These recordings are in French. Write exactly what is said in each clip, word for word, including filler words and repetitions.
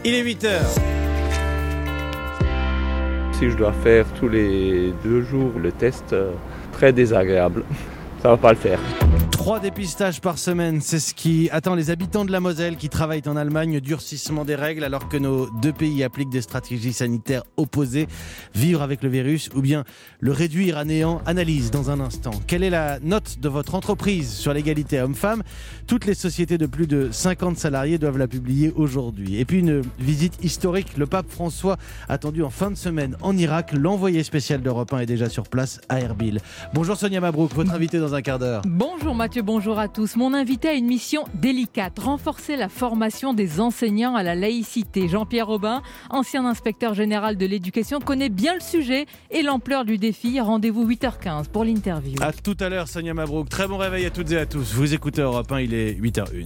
Il est huit heures. Si je dois faire tous les deux jours le test, euh, très désagréable. Ça va pas le faire. Trois dépistages par semaine, c'est ce qui attend les habitants de la Moselle qui travaillent en Allemagne. Durcissement des règles alors que nos deux pays appliquent des stratégies sanitaires opposées. Vivre avec le virus ou bien le réduire à néant. Analyse dans un instant. Quelle est la note de votre entreprise sur l'égalité homme-femme ? Toutes les sociétés de plus de cinquante salariés doivent la publier aujourd'hui. Et puis une visite historique. Le pape François, attendu en fin de semaine en Irak. L'envoyé spécial d'Europe un est déjà sur place à Erbil. Bonjour Sonia Mabrouk, votre invité dans un quart d'heure. Bonjour Mathieu, bonjour à tous. Mon invité a une mission délicate, renforcer la formation des enseignants à la laïcité. Jean-Pierre Robin, ancien inspecteur général de l'éducation, connaît bien le sujet et l'ampleur du défi. Rendez-vous huit heures quinze pour l'interview. À tout à l'heure Sonia Mabrouk. Très bon réveil à toutes et à tous. Vous écoutez Europe un, il est huit heures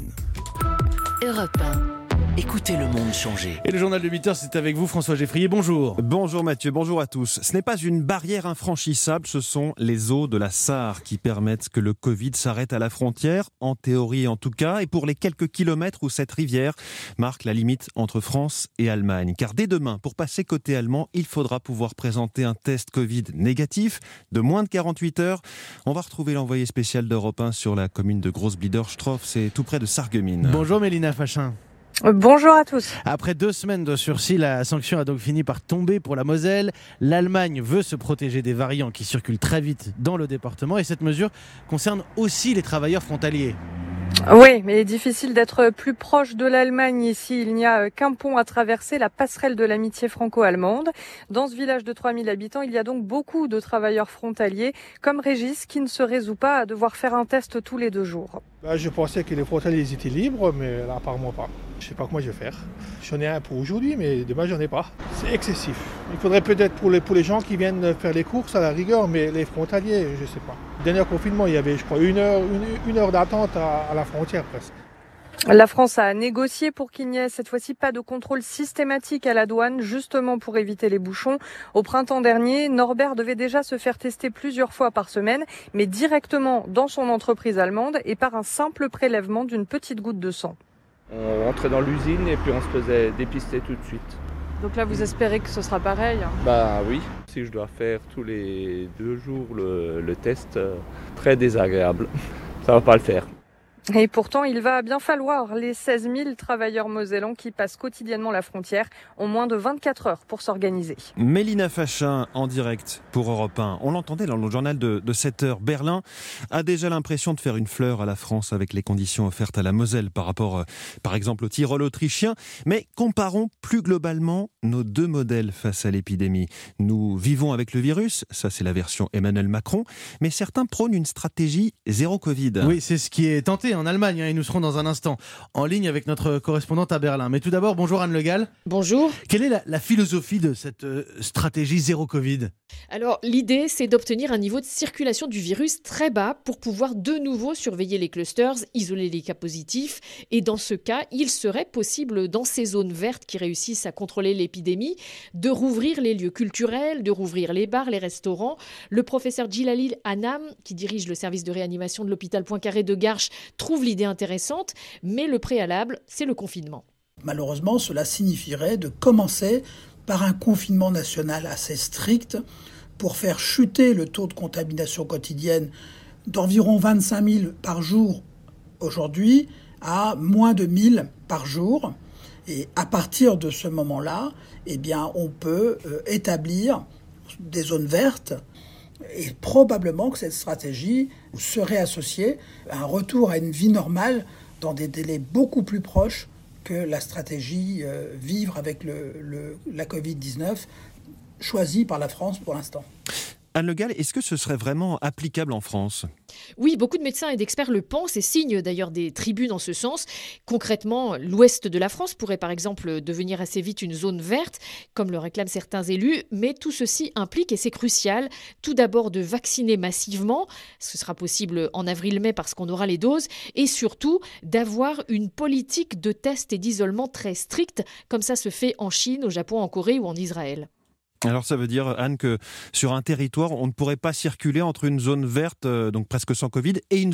une. Europe un. Écoutez le monde changer. Et le journal de huit heures, c'est avec vous François Geffrier, bonjour. Bonjour Mathieu, bonjour à tous. Ce n'est pas une barrière infranchissable, ce sont les eaux de la Sarre qui permettent que le Covid s'arrête à la frontière, en théorie en tout cas, et pour les quelques kilomètres où cette rivière marque la limite entre France et Allemagne. Car dès demain, pour passer côté allemand, il faudra pouvoir présenter un test Covid négatif de moins de quarante-huit heures. On va retrouver l'envoyé spécial d'Europe un sur la commune de Großbliederstroff, c'est tout près de Sarreguemines. Bonjour Mélina Fachin. Bonjour à tous. Après deux semaines de sursis, la sanction a donc fini par tomber pour la Moselle. L'Allemagne veut se protéger des variants qui circulent très vite dans le département et cette mesure concerne aussi les travailleurs frontaliers. Oui, mais il est difficile d'être plus proche de l'Allemagne ici. Il n'y a qu'un pont à traverser, la passerelle de l'amitié franco-allemande. Dans ce village de trois mille habitants, il y a donc beaucoup de travailleurs frontaliers, comme Régis, qui ne se résout pas à devoir faire un test tous les deux jours. Bah, je pensais que les frontaliers étaient libres, mais là, apparemment pas. Je sais pas comment je vais faire. J'en ai un pour aujourd'hui, mais demain, j'en ai pas. C'est excessif. Il faudrait peut-être pour les, pour les gens qui viennent faire les courses à la rigueur, mais les frontaliers, je sais pas. Le dernier confinement, il y avait, je crois, une heure, une, une heure d'attente à, à la frontière presque. La France a négocié pour qu'il n'y ait cette fois-ci pas de contrôle systématique à la douane, justement pour éviter les bouchons. Au printemps dernier, Norbert devait déjà se faire tester plusieurs fois par semaine, mais directement dans son entreprise allemande et par un simple prélèvement d'une petite goutte de sang. On rentrait dans l'usine et puis on se faisait dépister tout de suite. Donc là, vous espérez que ce sera pareil ? Bah oui, si je dois faire tous les deux jours le, le test, euh, très désagréable. Ça va pas le faire. Et pourtant, il va bien falloir. Les seize mille travailleurs mosellans qui passent quotidiennement la frontière ont moins de vingt-quatre heures pour s'organiser. Mélina Fachin en direct pour Europe un. On l'entendait dans le journal de, de sept heures. Berlin a déjà l'impression de faire une fleur à la France avec les conditions offertes à la Moselle par rapport, euh, par exemple, au Tyrol autrichien. Mais comparons plus globalement nos deux modèles face à l'épidémie. Nous vivons avec le virus, ça c'est la version Emmanuel Macron, mais certains prônent une stratégie zéro Covid. Oui, c'est ce qui est tenté en Allemagne, et nous serons dans un instant en ligne avec notre correspondante à Berlin. Mais tout d'abord, bonjour Anne Le Gall. Bonjour. Quelle est la, la philosophie de cette euh, stratégie zéro Covid ? Alors, l'idée, c'est d'obtenir un niveau de circulation du virus très bas pour pouvoir de nouveau surveiller les clusters, isoler les cas positifs. Et dans ce cas, il serait possible, dans ces zones vertes qui réussissent à contrôler l'épidémie, de rouvrir les lieux culturels, de rouvrir les bars, les restaurants. Le professeur Djilalil Hanam, qui dirige le service de réanimation de l'hôpital Poincaré de Garches, trouve l'idée intéressante, mais le préalable, c'est le confinement. Malheureusement, cela signifierait de commencer par un confinement national assez strict pour faire chuter le taux de contamination quotidienne d'environ vingt-cinq mille par jour aujourd'hui à moins de mille par jour. Et à partir de ce moment-là, eh bien, on peut euh, établir des zones vertes. Et probablement que cette stratégie serait associée à un retour à une vie normale dans des délais beaucoup plus proches que la stratégie euh, vivre avec le, le, la covid dix-neuf choisie par la France pour l'instant. Anne Le Gall, est-ce que ce serait vraiment applicable en France ? Oui, beaucoup de médecins et d'experts le pensent et signent d'ailleurs des tribunes en ce sens. Concrètement, l'ouest de la France pourrait par exemple devenir assez vite une zone verte, comme le réclament certains élus, mais tout ceci implique, et c'est crucial, tout d'abord de vacciner massivement, ce sera possible en avril-mai parce qu'on aura les doses, et surtout d'avoir une politique de test et d'isolement très stricte, comme ça se fait en Chine, au Japon, en Corée ou en Israël. Alors ça veut dire, Anne, que sur un territoire, on ne pourrait pas circuler entre une zone verte, euh, donc presque sans Covid, et une zone rouge ?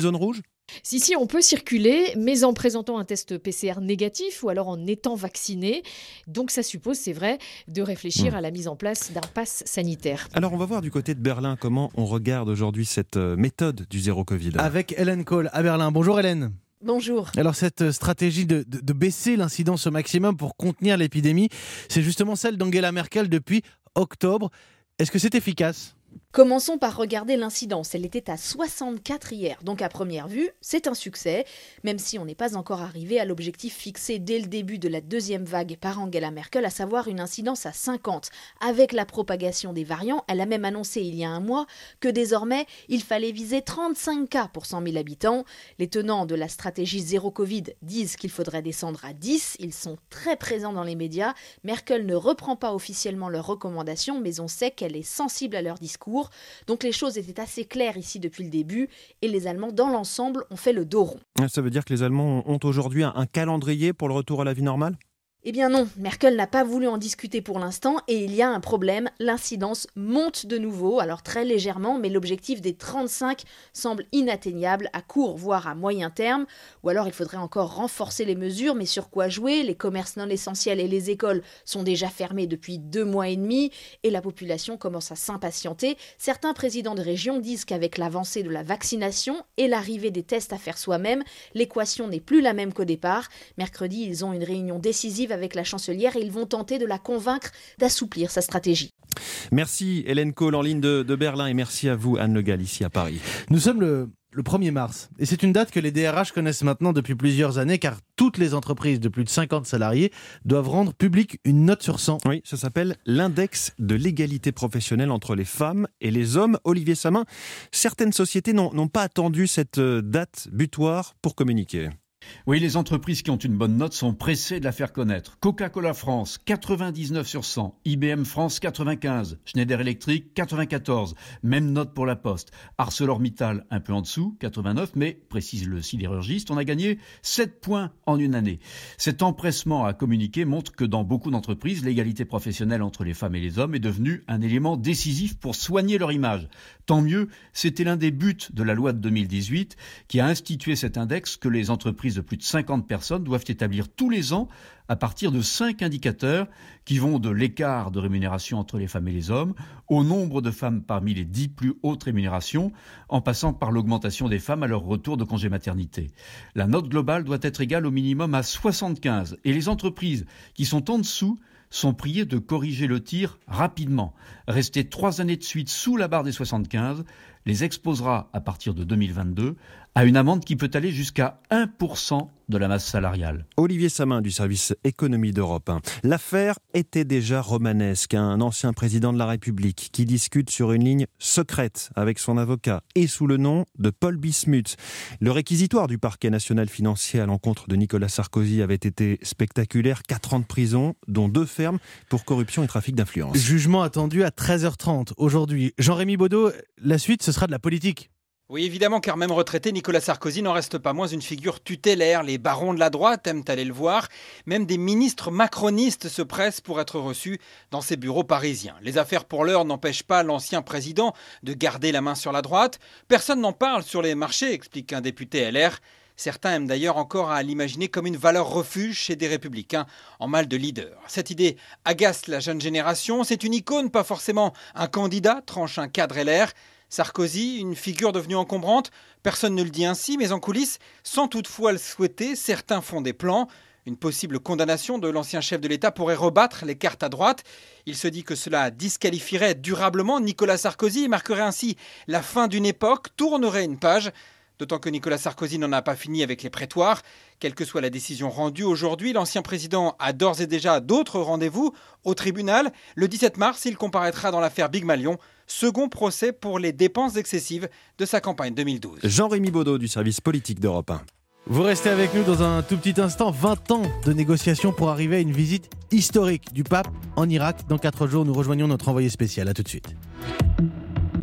Si, si, on peut circuler, mais en présentant un test P C R négatif ou alors en étant vacciné. Donc ça suppose, c'est vrai, de réfléchir mmh. à la mise en place d'un pass sanitaire. Alors on va voir du côté de Berlin comment on regarde aujourd'hui cette méthode du zéro Covid. Avec Hélène Kohl à Berlin. Bonjour Hélène. Bonjour. Alors cette stratégie de, de, de baisser l'incidence au maximum pour contenir l'épidémie, c'est justement celle d'Angela Merkel depuis octobre. Est-ce que c'est efficace ? Commençons par regarder l'incidence. Elle était à soixante-quatre hier, donc à première vue, c'est un succès, même si on n'est pas encore arrivé à l'objectif fixé dès le début de la deuxième vague par Angela Merkel, à savoir une incidence à cinquante. Avec la propagation des variants, elle a même annoncé il y a un mois que désormais, il fallait viser trente-cinq cas pour cent mille habitants. Les tenants de la stratégie zéro Covid disent qu'il faudrait descendre à dix. Ils sont très présents dans les médias. Merkel ne reprend pas officiellement leurs recommandations, mais on sait qu'elle est sensible à leur discours. Donc les choses étaient assez claires ici depuis le début et les Allemands dans l'ensemble ont fait le dos rond. Ça veut dire que les Allemands ont aujourd'hui un calendrier pour le retour à la vie normale ? Eh bien non, Merkel n'a pas voulu en discuter pour l'instant et il y a un problème, l'incidence monte de nouveau, alors très légèrement, mais l'objectif des trente-cinq semble inatteignable à court, voire à moyen terme, ou alors il faudrait encore renforcer les mesures, mais sur quoi jouer ? Les commerces non essentiels et les écoles sont déjà fermés depuis deux mois et demi et la population commence à s'impatienter. Certains présidents de région disent qu'avec l'avancée de la vaccination et l'arrivée des tests à faire soi-même, l'équation n'est plus la même qu'au départ. Mercredi, ils ont une réunion décisive avec la chancelière et ils vont tenter de la convaincre d'assouplir sa stratégie. Merci Hélène Kohl en ligne de, de Berlin et merci à vous Anne Le Gall ici à Paris. Nous sommes le, le premier mars et c'est une date que les D R H connaissent maintenant depuis plusieurs années car toutes les entreprises de plus de cinquante salariés doivent rendre publique une note sur cent. Oui, ça s'appelle l'index de l'égalité professionnelle entre les femmes et les hommes. Olivier Samin, certaines sociétés n'ont, n'ont pas attendu cette date butoir pour communiquer. Oui, les entreprises qui ont une bonne note sont pressées de la faire connaître. Coca-Cola France, quatre-vingt-dix-neuf sur cent. I B M France, quatre-vingt-quinze. Schneider Electric, quatre-vingt-quatorze. Même note pour la Poste. ArcelorMittal, un peu en dessous, quatre-vingt-neuf, mais, précise le sidérurgiste, on a gagné sept points en une année. Cet empressement à communiquer montre que dans beaucoup d'entreprises, l'égalité professionnelle entre les femmes et les hommes est devenue un élément décisif pour soigner leur image. Tant mieux, c'était l'un des buts de la loi de deux mille dix-huit qui a institué cet index que les entreprises de plus de cinquante personnes doivent établir tous les ans à partir de cinq indicateurs qui vont de l'écart de rémunération entre les femmes et les hommes au nombre de femmes parmi les dix plus hautes rémunérations, en passant par l'augmentation des femmes à leur retour de congé maternité. La note globale doit être égale au minimum à soixante-quinze et les entreprises qui sont en dessous sont priées de corriger le tir rapidement. Rester trois années de suite sous la barre des soixante-quinze les exposera à partir de deux mille vingt-deux à une amende qui peut aller jusqu'à un pour cent de la masse salariale. Olivier Samin du service économie d'Europe un. L'affaire était déjà romanesque. Un ancien président de la République qui discute sur une ligne secrète avec son avocat et sous le nom de Paul Bismuth. Le réquisitoire du parquet national financier à l'encontre de Nicolas Sarkozy avait été spectaculaire. Quatre ans de prison, dont deux fermes pour corruption et trafic d'influence. Jugement attendu à treize heures trente aujourd'hui. Jean-Rémy Baudot, la suite, ce sera de la politique. Oui, évidemment, car même retraité, Nicolas Sarkozy n'en reste pas moins une figure tutélaire. Les barons de la droite aiment aller le voir. Même des ministres macronistes se pressent pour être reçus dans ses bureaux parisiens. Les affaires pour l'heure n'empêchent pas l'ancien président de garder la main sur la droite. Personne n'en parle sur les marchés, explique un député L R. Certains aiment d'ailleurs encore à l'imaginer comme une valeur refuge chez des républicains en mal de leader. Cette idée agace la jeune génération. C'est une icône, pas forcément un candidat, tranche un cadre L R. Sarkozy, une figure devenue encombrante, personne ne le dit ainsi, mais en coulisses, sans toutefois le souhaiter, certains font des plans. Une possible condamnation de l'ancien chef de l'État pourrait rebattre les cartes à droite. Il se dit que cela disqualifierait durablement Nicolas Sarkozy et marquerait ainsi la fin d'une époque, tournerait une page. D'autant que Nicolas Sarkozy n'en a pas fini avec les prétoires. Quelle que soit la décision rendue aujourd'hui, l'ancien président a d'ores et déjà d'autres rendez-vous au tribunal. Le dix-sept mars, il comparaîtra dans l'affaire Big Malion, second procès pour les dépenses excessives de sa campagne deux mille douze. Jean-Rémy Baudot du service politique d'Europe un. Vous restez avec nous dans un tout petit instant. vingt ans de négociations pour arriver à une visite historique du pape en Irak. Dans quatre jours, nous rejoignons notre envoyé spécial. À tout de suite.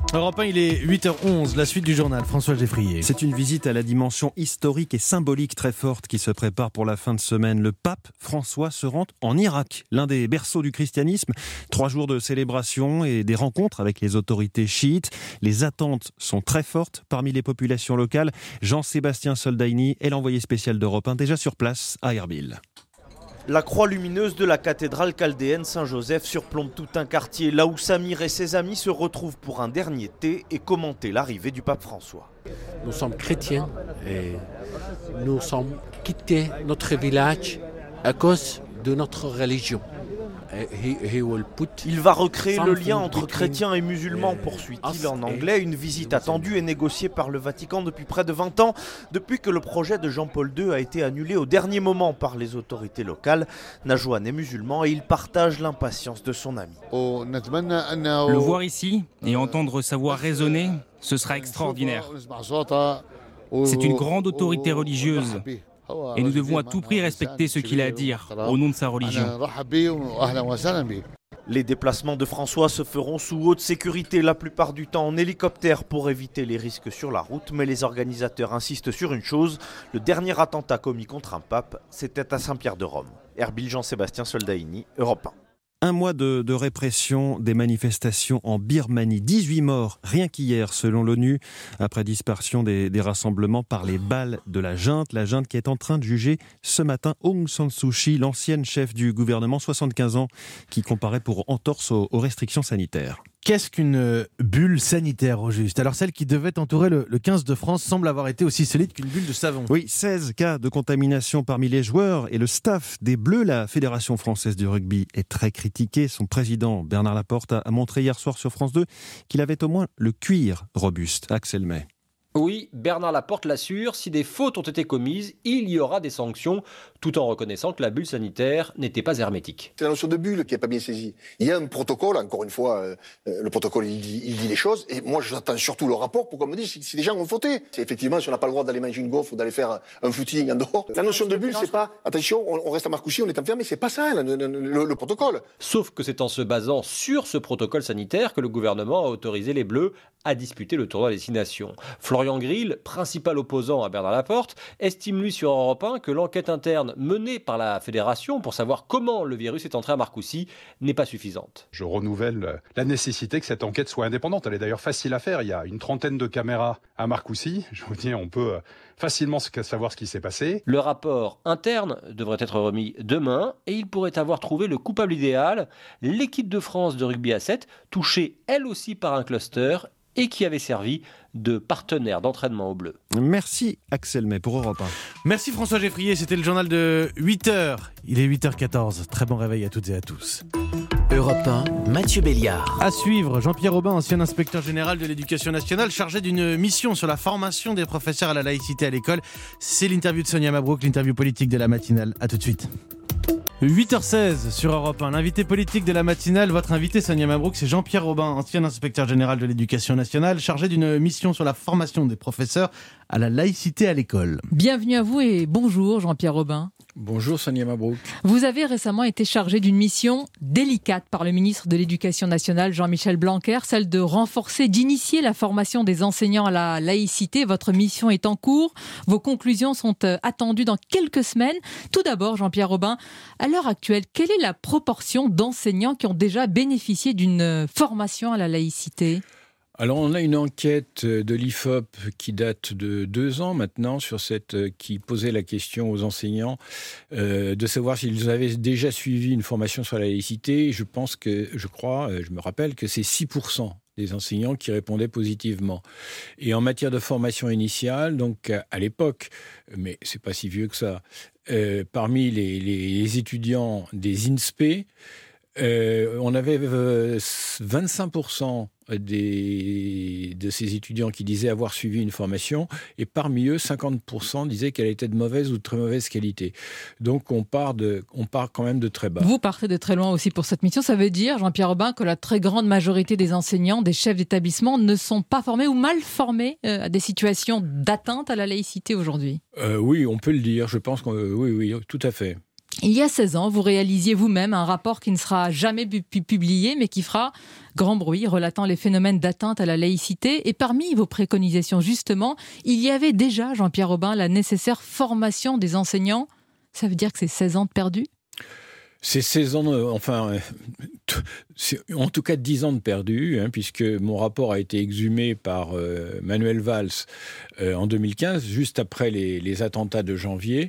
Europe un, il est huit heures onze, la suite du journal, François Geffrier. C'est une visite à la dimension historique et symbolique très forte qui se prépare pour la fin de semaine. Le pape François se rend en Irak, l'un des berceaux du christianisme. Trois jours de célébration et des rencontres avec les autorités chiites. Les attentes sont très fortes parmi les populations locales. Jean-Sébastien Soldaini est l'envoyé spécial d'Europe un, déjà sur place à Erbil. La croix lumineuse de la cathédrale chaldéenne Saint-Joseph surplombe tout un quartier, là où Samir et ses amis se retrouvent pour un dernier thé et commenter l'arrivée du pape François. Nous sommes chrétiens et nous sommes quittés notre village à cause de notre religion. Il va recréer le lien entre chrétiens et musulmans, poursuit-il en anglais. Une visite attendue et négociée par le Vatican depuis près de vingt ans, depuis que le projet de Jean-Paul deux a été annulé au dernier moment par les autorités locales. Najouane est musulman et il partage l'impatience de son ami. Le voir ici et entendre sa voix résonner, ce sera extraordinaire. C'est une grande autorité religieuse. Et nous devons à tout prix respecter ce qu'il a à dire au nom de sa religion. Les déplacements de François se feront sous haute sécurité, la plupart du temps en hélicoptère pour éviter les risques sur la route. Mais les organisateurs insistent sur une chose, le dernier attentat commis contre un pape, c'était à Saint-Pierre-de-Rome. Erbil, Jean-Sébastien Soldaini, Europe un. Un mois de, de répression des manifestations en Birmanie. dix-huit morts, rien qu'hier, selon l'ONU, après dispersion des, des rassemblements par les balles de la junte. La junte qui est en train de juger ce matin Aung San Suu Kyi, l'ancienne chef du gouvernement, soixante-quinze ans, qui comparait pour entorse aux, aux restrictions sanitaires. Qu'est-ce qu'une bulle sanitaire, au juste ? Alors celle qui devait entourer le, le quinze de France semble avoir été aussi solide qu'une bulle de savon. Oui, seize cas de contamination parmi les joueurs et le staff des Bleus. La Fédération française du rugby est très critiquée. Son président, Bernard Laporte, a montré hier soir sur France deux qu'il avait au moins le cuir robuste. Axel May. Oui, Bernard Laporte l'assure, si des fautes ont été commises, il y aura des sanctions, tout en reconnaissant que la bulle sanitaire n'était pas hermétique. C'est la notion de bulle qui n'est pas bien saisie. Il y a un protocole, encore une fois, euh, le protocole il dit, il dit les choses, et moi j'attends surtout le rapport pour qu'on me dise si, si les gens ont fauté. C'est effectivement, si on n'a pas le droit d'aller manger une gaufre ou d'aller faire un footing en dehors. La notion de bulle, c'est pas, attention, on, on reste à Marcoussis, on est enfermé, c'est pas ça le, le, le, le protocole. Sauf que c'est en se basant sur ce protocole sanitaire que le gouvernement a autorisé les Bleus à disputer le tournoi des Six Nations. Florian Grill, principal opposant à Bernard Laporte, estime lui sur Europe un que l'enquête interne menée par la fédération pour savoir comment le virus est entré à Marcoussis n'est pas suffisante. Je renouvelle la nécessité que cette enquête soit indépendante. Elle est d'ailleurs facile à faire. Il y a une trentaine de caméras à Marcoussis. Je vous dis, on peut facilement savoir ce qui s'est passé. Le rapport interne devrait être remis demain et il pourrait avoir trouvé le coupable idéal, l'équipe de France de rugby à sept, touchée elle aussi par un cluster et qui avait servi de partenaire d'entraînement au bleu. Merci Axel May pour Europe un. Merci François Geffrier, c'était le journal de huit heures. Il est huit heures quatorze. Très bon réveil à toutes et à tous. Europe un, Mathieu Béliard. À suivre, Jean-Pierre Aubin, ancien inspecteur général de l'éducation nationale, chargé d'une mission sur la formation des professeurs à la laïcité à l'école. C'est l'interview de Sonia Mabrouk, l'interview politique de la matinale. À tout de suite. huit heures seize sur Europe un. L'invité politique de la matinale, votre invité Sonia Mabrouk, c'est Jean-Pierre Aubin, ancien inspecteur général de l'éducation nationale, chargé d'une mission sur la formation des professeurs à la laïcité à l'école. Bienvenue à vous et bonjour Jean-Pierre Aubin. Bonjour Sonia Mabrouk. Vous avez récemment été chargé d'une mission délicate par le ministre de l'Éducation nationale Jean-Michel Blanquer, celle de renforcer, d'initier la formation des enseignants à la laïcité. Votre mission est en cours, vos conclusions sont attendues dans quelques semaines. Tout d'abord Jean-Pierre Aubin, à l'heure actuelle, quelle est la proportion d'enseignants qui ont déjà bénéficié d'une formation à la laïcité ? Alors, on a une enquête de l'I F O P qui date de deux ans maintenant, sur cette, qui posait la question aux enseignants euh, de savoir s'ils avaient déjà suivi une formation sur la laïcité. Je pense que, je crois, je me rappelle que c'est six pour cent des enseignants qui répondaient positivement. Et en matière de formation initiale, donc à l'époque, mais c'est pas si vieux que ça, euh, parmi les, les, les étudiants des I N S P, euh, on avait euh, vingt-cinq pour cent Des, de ces étudiants qui disaient avoir suivi une formation, et parmi eux, cinquante pour cent disaient qu'elle était de mauvaise ou de très mauvaise qualité. Donc on part, de, on part quand même de très bas. Vous partez de très loin aussi pour cette mission. Ça veut dire, Jean-Pierre Aubin, que la très grande majorité des enseignants, des chefs d'établissement ne sont pas formés ou mal formés euh, à des situations d'atteinte à la laïcité aujourd'hui. euh, Oui, on peut le dire. Je pense que euh, oui, oui, tout à fait. Il y a seize ans, vous réalisiez vous-même un rapport qui ne sera jamais pu- publié, mais qui fera grand bruit, relatant les phénomènes d'atteinte à la laïcité. Et parmi vos préconisations, justement, il y avait déjà, Jean-Pierre Aubin, la nécessaire formation des enseignants. Ça veut dire que c'est seize ans de perdu ? C'est seize ans, euh, enfin, euh, t- c'est en tout cas dix ans de perdu, hein, puisque mon rapport a été exhumé par euh, Manuel Valls euh, en deux mille quinze, juste après les, les attentats de janvier.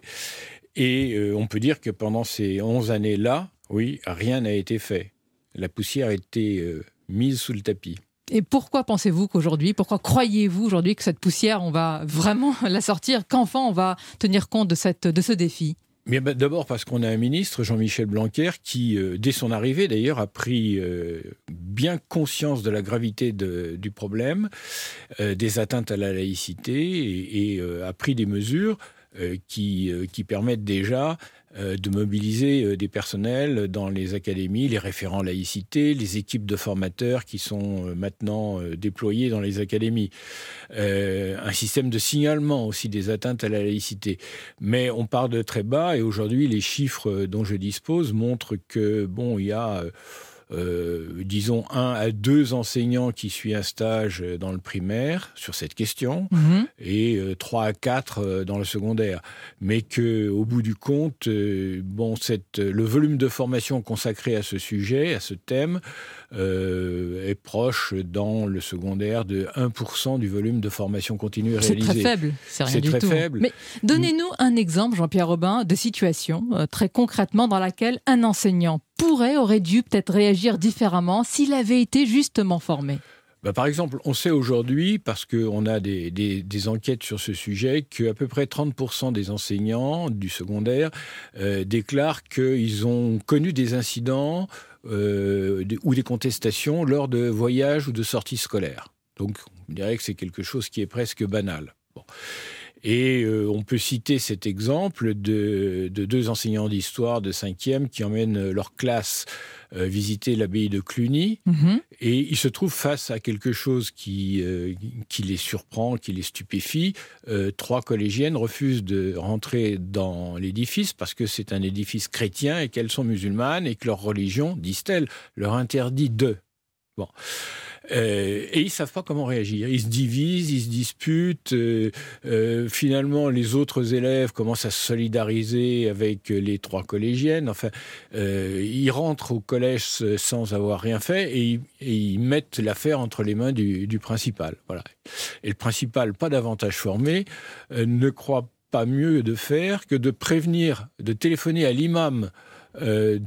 Et euh, on peut dire que pendant ces onze années-là, oui, rien n'a été fait. La poussière a été euh, mise sous le tapis. Et pourquoi pensez-vous qu'aujourd'hui, pourquoi croyez-vous aujourd'hui que cette poussière, on va vraiment la sortir, qu'enfin on va tenir compte de, cette, de ce défi ? Bien, bah, d'abord parce qu'on a un ministre, Jean-Michel Blanquer, qui, euh, dès son arrivée d'ailleurs, a pris euh, bien conscience de la gravité de, du problème, euh, des atteintes à la laïcité, et, et euh, a pris des mesures euh, qui, euh, qui permettent déjà euh, de mobiliser euh, des personnels dans les académies, les référents laïcité, les équipes de formateurs qui sont euh, maintenant euh, déployées dans les académies. Euh, un système de signalement aussi des atteintes à la laïcité. Mais on part de très bas et aujourd'hui, les chiffres dont je dispose montrent que, bon, il y a... Euh, Euh, disons un à deux enseignants qui suivent un stage dans le primaire sur cette question mmh. et euh, trois à quatre euh, dans le secondaire. Mais qu'au bout du compte, euh, bon, cette, le volume de formation consacré à ce sujet, à ce thème, euh, est proche dans le secondaire de un pour cent du volume de formation continue réalisée. C'est très faible, c'est rien c'est du très tout. Faible. Mais donnez-nous un exemple, Jean-Pierre Aubin, de situation, euh, très concrètement, dans laquelle un enseignant pourrait, aurait dû peut-être réagir différemment s'il avait été justement formé. Bah, par exemple, on sait aujourd'hui, parce qu'on a des, des, des enquêtes sur ce sujet, qu'à peu près trente pour cent des enseignants du secondaire euh, déclarent qu'ils ont connu des incidents euh, de, ou des contestations lors de voyages ou de sorties scolaires. Donc, on dirait que c'est quelque chose qui est presque banal. Bon. Et euh, on peut citer cet exemple de, de deux enseignants d'histoire de cinquième qui emmènent leur classe euh, visiter l'abbaye de Cluny. Mmh. Et ils se trouvent face à quelque chose qui, euh, qui les surprend, qui les stupéfie. Euh, trois collégiennes refusent de rentrer dans l'édifice parce que c'est un édifice chrétien et qu'elles sont musulmanes et que leur religion, disent-elles, leur interdit de. Bon. Euh, et ils ne savent pas comment réagir. Ils se divisent, ils se disputent. Euh, euh, finalement, les autres élèves commencent à se solidariser avec les trois collégiennes. Enfin, euh, ils rentrent au collège sans avoir rien fait et ils, et ils mettent l'affaire entre les mains du, du principal. Voilà. Et le principal, pas davantage formé, euh, ne croit pas mieux de faire que de prévenir, de téléphoner à l'imam Euh,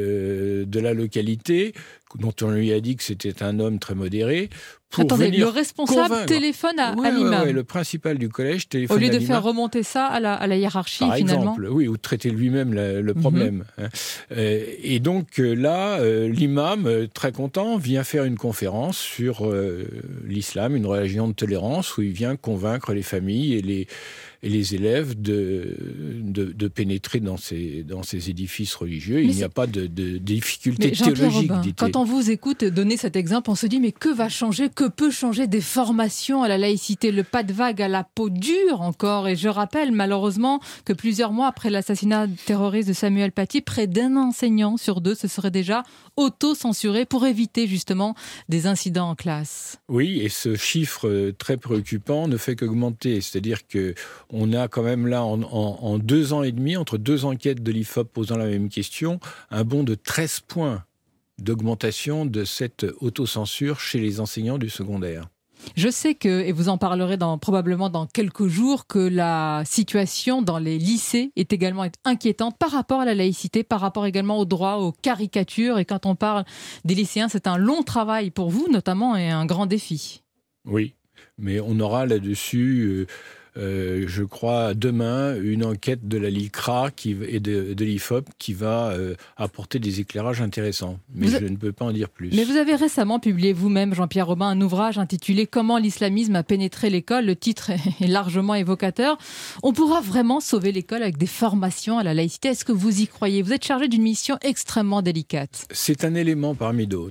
de, de la localité, dont on lui a dit que c'était un homme très modéré. Pour Attendez, venir le responsable convaincre. téléphone à, ouais, à l'imam. Ouais, ouais, le principal du collège téléphone à l'imam. Au lieu de l'imam. faire remonter ça à la, à la hiérarchie, Par finalement. exemple, oui, ou de traiter lui-même la, le problème. Mm-hmm. Hein. Euh, et donc là, euh, l'imam, euh, très content, vient faire une conférence sur euh, l'islam, une religion de tolérance, où il vient convaincre les familles et les, et les élèves de, de, de pénétrer dans ces, dans ces édifices religieux. Mais il n'y a pas de, de, de difficulté théologique, dit-il. Quand on vous écoute donner cet exemple, on se dit, mais que va changer, que peut changer des formations à la laïcité? Le pas de vague à la peau dure encore. Et je rappelle malheureusement que plusieurs mois après l'assassinat terroriste de Samuel Paty, près d'un enseignant sur deux se serait déjà auto-censuré pour éviter justement des incidents en classe. Oui, et ce chiffre très préoccupant ne fait qu'augmenter. C'est-à-dire qu'on a quand même là, en, en, en deux ans et demi, entre deux enquêtes de l'I F O P posant la même question, un bond de treize points d'augmentation de cette autocensure chez les enseignants du secondaire. Je sais que, et vous en parlerez dans, probablement dans quelques jours, que la situation dans les lycées est également inquiétante par rapport à la laïcité, par rapport également au droit, aux caricatures. Et quand on parle des lycéens, c'est un long travail pour vous, notamment, et un grand défi. Oui, mais on aura là-dessus... Euh, Euh, je crois, demain, une enquête de la L I C R A qui, et de, de l'I F O P qui va euh, apporter des éclairages intéressants. Mais vous je a... ne peux pas en dire plus. Mais vous avez récemment publié vous-même, Jean-Pierre Aubin, un ouvrage intitulé « Comment l'islamisme a pénétré l'école ». Le titre est largement évocateur. On pourra vraiment sauver l'école avec des formations à la laïcité. Est-ce que vous y croyez? Vous êtes chargé d'une mission extrêmement délicate. C'est un élément parmi d'autres.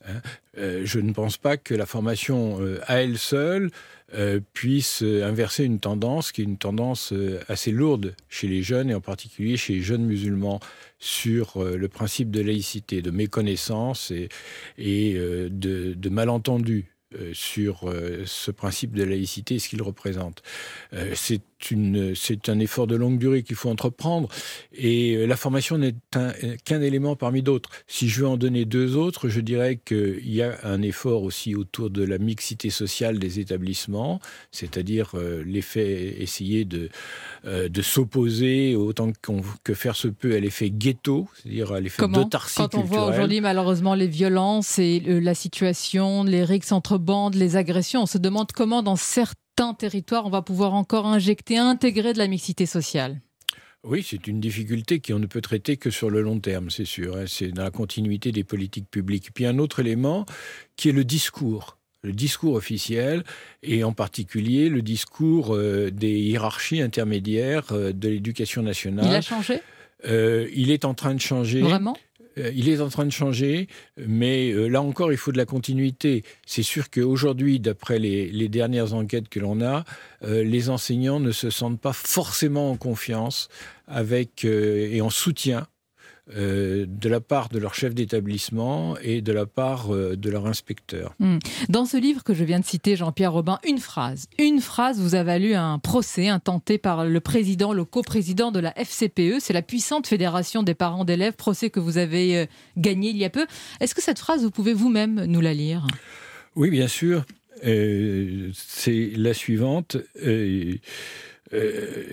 Hein. Euh, je ne pense pas que la formation euh, à elle seule euh, puisse euh, inverser une tendance qui est une tendance euh, assez lourde chez les jeunes, et en particulier chez les jeunes musulmans, sur euh, le principe de laïcité, de méconnaissance et, et euh, de, de malentendus euh, sur euh, ce principe de laïcité et ce qu'il représente. Euh, c'est Une, c'est un effort de longue durée qu'il faut entreprendre, et la formation n'est un, qu'un élément parmi d'autres. Si je veux en donner deux autres, je dirais qu'il y a un effort aussi autour de la mixité sociale des établissements, c'est-à-dire euh, l'effet, essayer de, euh, de s'opposer autant qu'on, que faire se peut à l'effet ghetto, c'est-à-dire à l'effet Comment d'autarcie Quand on culturelle. voit aujourd'hui malheureusement les violences et euh, la situation, les rixes entre bandes, les agressions, on se demande comment dans certains territoire, on va pouvoir encore injecter, intégrer de la mixité sociale. Oui, c'est une difficulté qu'on ne peut traiter que sur le long terme, c'est sûr. Hein. C'est dans la continuité des politiques publiques. Puis un autre élément qui est le discours. Le discours officiel, et en particulier le discours euh, des hiérarchies intermédiaires euh, de l'éducation nationale. Il a changé ? euh, Il est en train de changer. Vraiment ? Il est en train de changer, mais là encore, il faut de la continuité. C'est sûr qu'aujourd'hui, d'après les, les dernières enquêtes que l'on a, euh, les enseignants ne se sentent pas forcément en confiance avec, euh, et en soutien euh, de la part de leur chef d'établissement et de la part euh, de leur inspecteur. Mmh. Dans ce livre que je viens de citer, Jean-Pierre Robin, une phrase, une phrase vous a valu un procès intenté par le président, le coprésident de la F C P E, c'est la puissante fédération des parents d'élèves, procès que vous avez euh, gagné il y a peu. Est-ce que cette phrase, vous pouvez vous-même nous la lire ? Oui, bien sûr. Euh, c'est la suivante. Euh, Euh,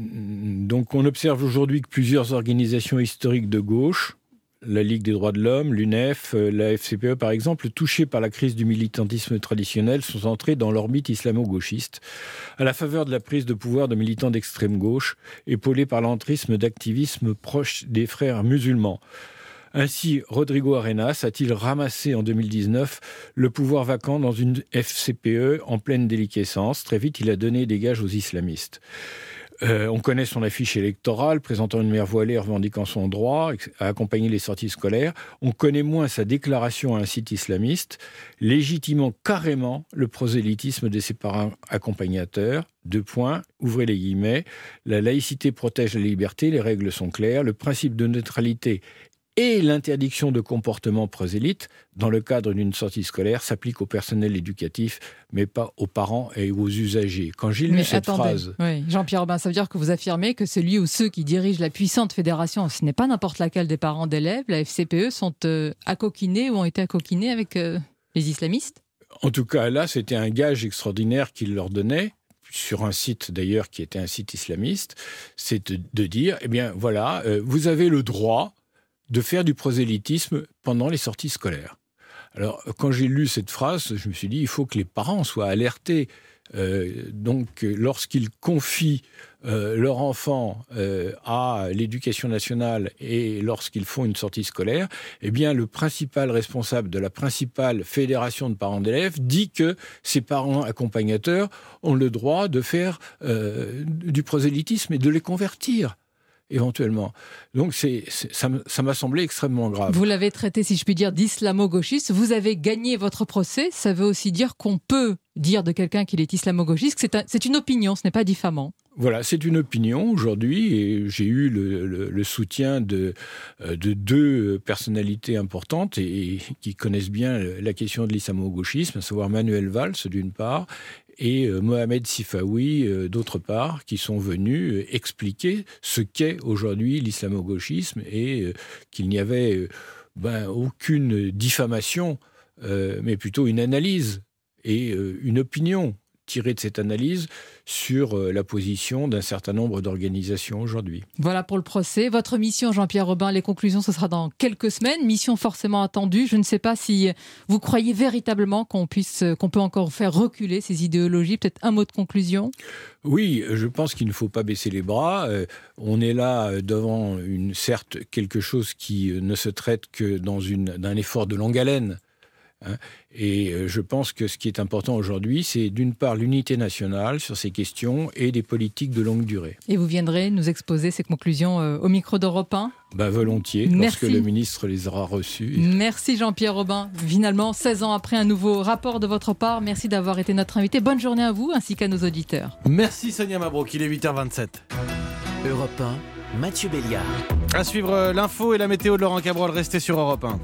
donc on observe aujourd'hui que plusieurs organisations historiques de gauche, la Ligue des droits de l'homme, l'U N E F, la F C P E par exemple, touchées par la crise du militantisme traditionnel, sont entrées dans l'orbite islamo-gauchiste, à la faveur de la prise de pouvoir de militants d'extrême gauche, épaulés par l'entrisme d'activisme proche des frères musulmans. Ainsi, Rodrigo Arenas a-t-il ramassé en deux mille dix-neuf le pouvoir vacant dans une F C P E en pleine déliquescence. Très vite, il a donné des gages aux islamistes. Euh, on connaît son affiche électorale, présentant une mère voilée revendiquant son droit à accompagner les sorties scolaires. On connaît moins sa déclaration à un site islamiste, légitimant carrément le prosélytisme de ses parents accompagnateurs. Deux points, ouvrez les guillemets, la laïcité protège la liberté, les règles sont claires, le principe de neutralité et l'interdiction de comportement prosélyte dans le cadre d'une sortie scolaire s'applique au personnel éducatif, mais pas aux parents et aux usagers. Quand j'ai lu mais cette attendez, phrase... Oui, Jean-Pierre Robin, ça veut dire que vous affirmez que celui ou ceux qui dirigent la puissante fédération, ce n'est pas n'importe laquelle des parents d'élèves, la F C P E, sont euh, accoquinés ou ont été accoquinés avec euh, les islamistes ? En tout cas, là, c'était un gage extraordinaire qu'il leur donnait, sur un site d'ailleurs qui était un site islamiste, c'est de, de dire, eh bien voilà, euh, vous avez le droit de faire du prosélytisme pendant les sorties scolaires. Alors, quand j'ai lu cette phrase, je me suis dit, il faut que les parents soient alertés. Euh, donc, lorsqu'ils confient euh, leur enfant euh, à l'éducation nationale et lorsqu'ils font une sortie scolaire, eh bien, le principal responsable de la principale fédération de parents d'élèves dit que ces parents accompagnateurs ont le droit de faire euh, du prosélytisme et de les convertir éventuellement. Donc c'est, c'est, ça, ça m'a semblé extrêmement grave. Vous l'avez traité, si je puis dire, d'islamo-gauchiste. Vous avez gagné votre procès. Ça veut aussi dire qu'on peut dire de quelqu'un qu'il est islamo-gauchiste que c'est, un, c'est une opinion, ce n'est pas diffamant. Voilà, c'est une opinion aujourd'hui, et j'ai eu le, le, le soutien de, de deux personnalités importantes et, et qui connaissent bien la question de l'islamo-gauchisme, à savoir Manuel Valls d'une part, et euh, Mohamed Sifawi, euh, d'autre part, qui sont venus euh, expliquer ce qu'est aujourd'hui l'islamo-gauchisme et euh, qu'il n'y avait euh, ben, aucune diffamation, euh, mais plutôt une analyse et euh, une opinion tirée de cette analyse sur euh, la position d'un certain nombre d'organisations aujourd'hui. Voilà pour le procès. Votre mission, Jean-Pierre Robin, les conclusions, ce sera dans quelques semaines. Mission forcément attendue. Je ne sais pas si vous croyez véritablement qu'on puisse, qu'on peut encore faire reculer ces idéologies. Peut-être un mot de conclusion ? Oui, je pense qu'il ne faut pas baisser les bras. Euh, on est là devant une, certes quelque chose qui ne se traite que dans une, d'un effort de longue haleine. Hein. Et je pense que ce qui est important aujourd'hui, c'est d'une part l'unité nationale sur ces questions et des politiques de longue durée. Et vous viendrez nous exposer ces conclusions euh, au micro d'Europe un ? Bah, volontiers, Merci. lorsque le ministre les aura reçus. Merci Jean-Pierre Robin. Finalement, seize ans après un nouveau rapport de votre part, merci d'avoir été notre invité. Bonne journée à vous ainsi qu'à nos auditeurs. Merci Sonia Mabrouk, il est huit heures vingt-sept. Europe un, Mathieu Béliard. À suivre l'info et la météo de Laurent Cabrol, restez sur Europe un.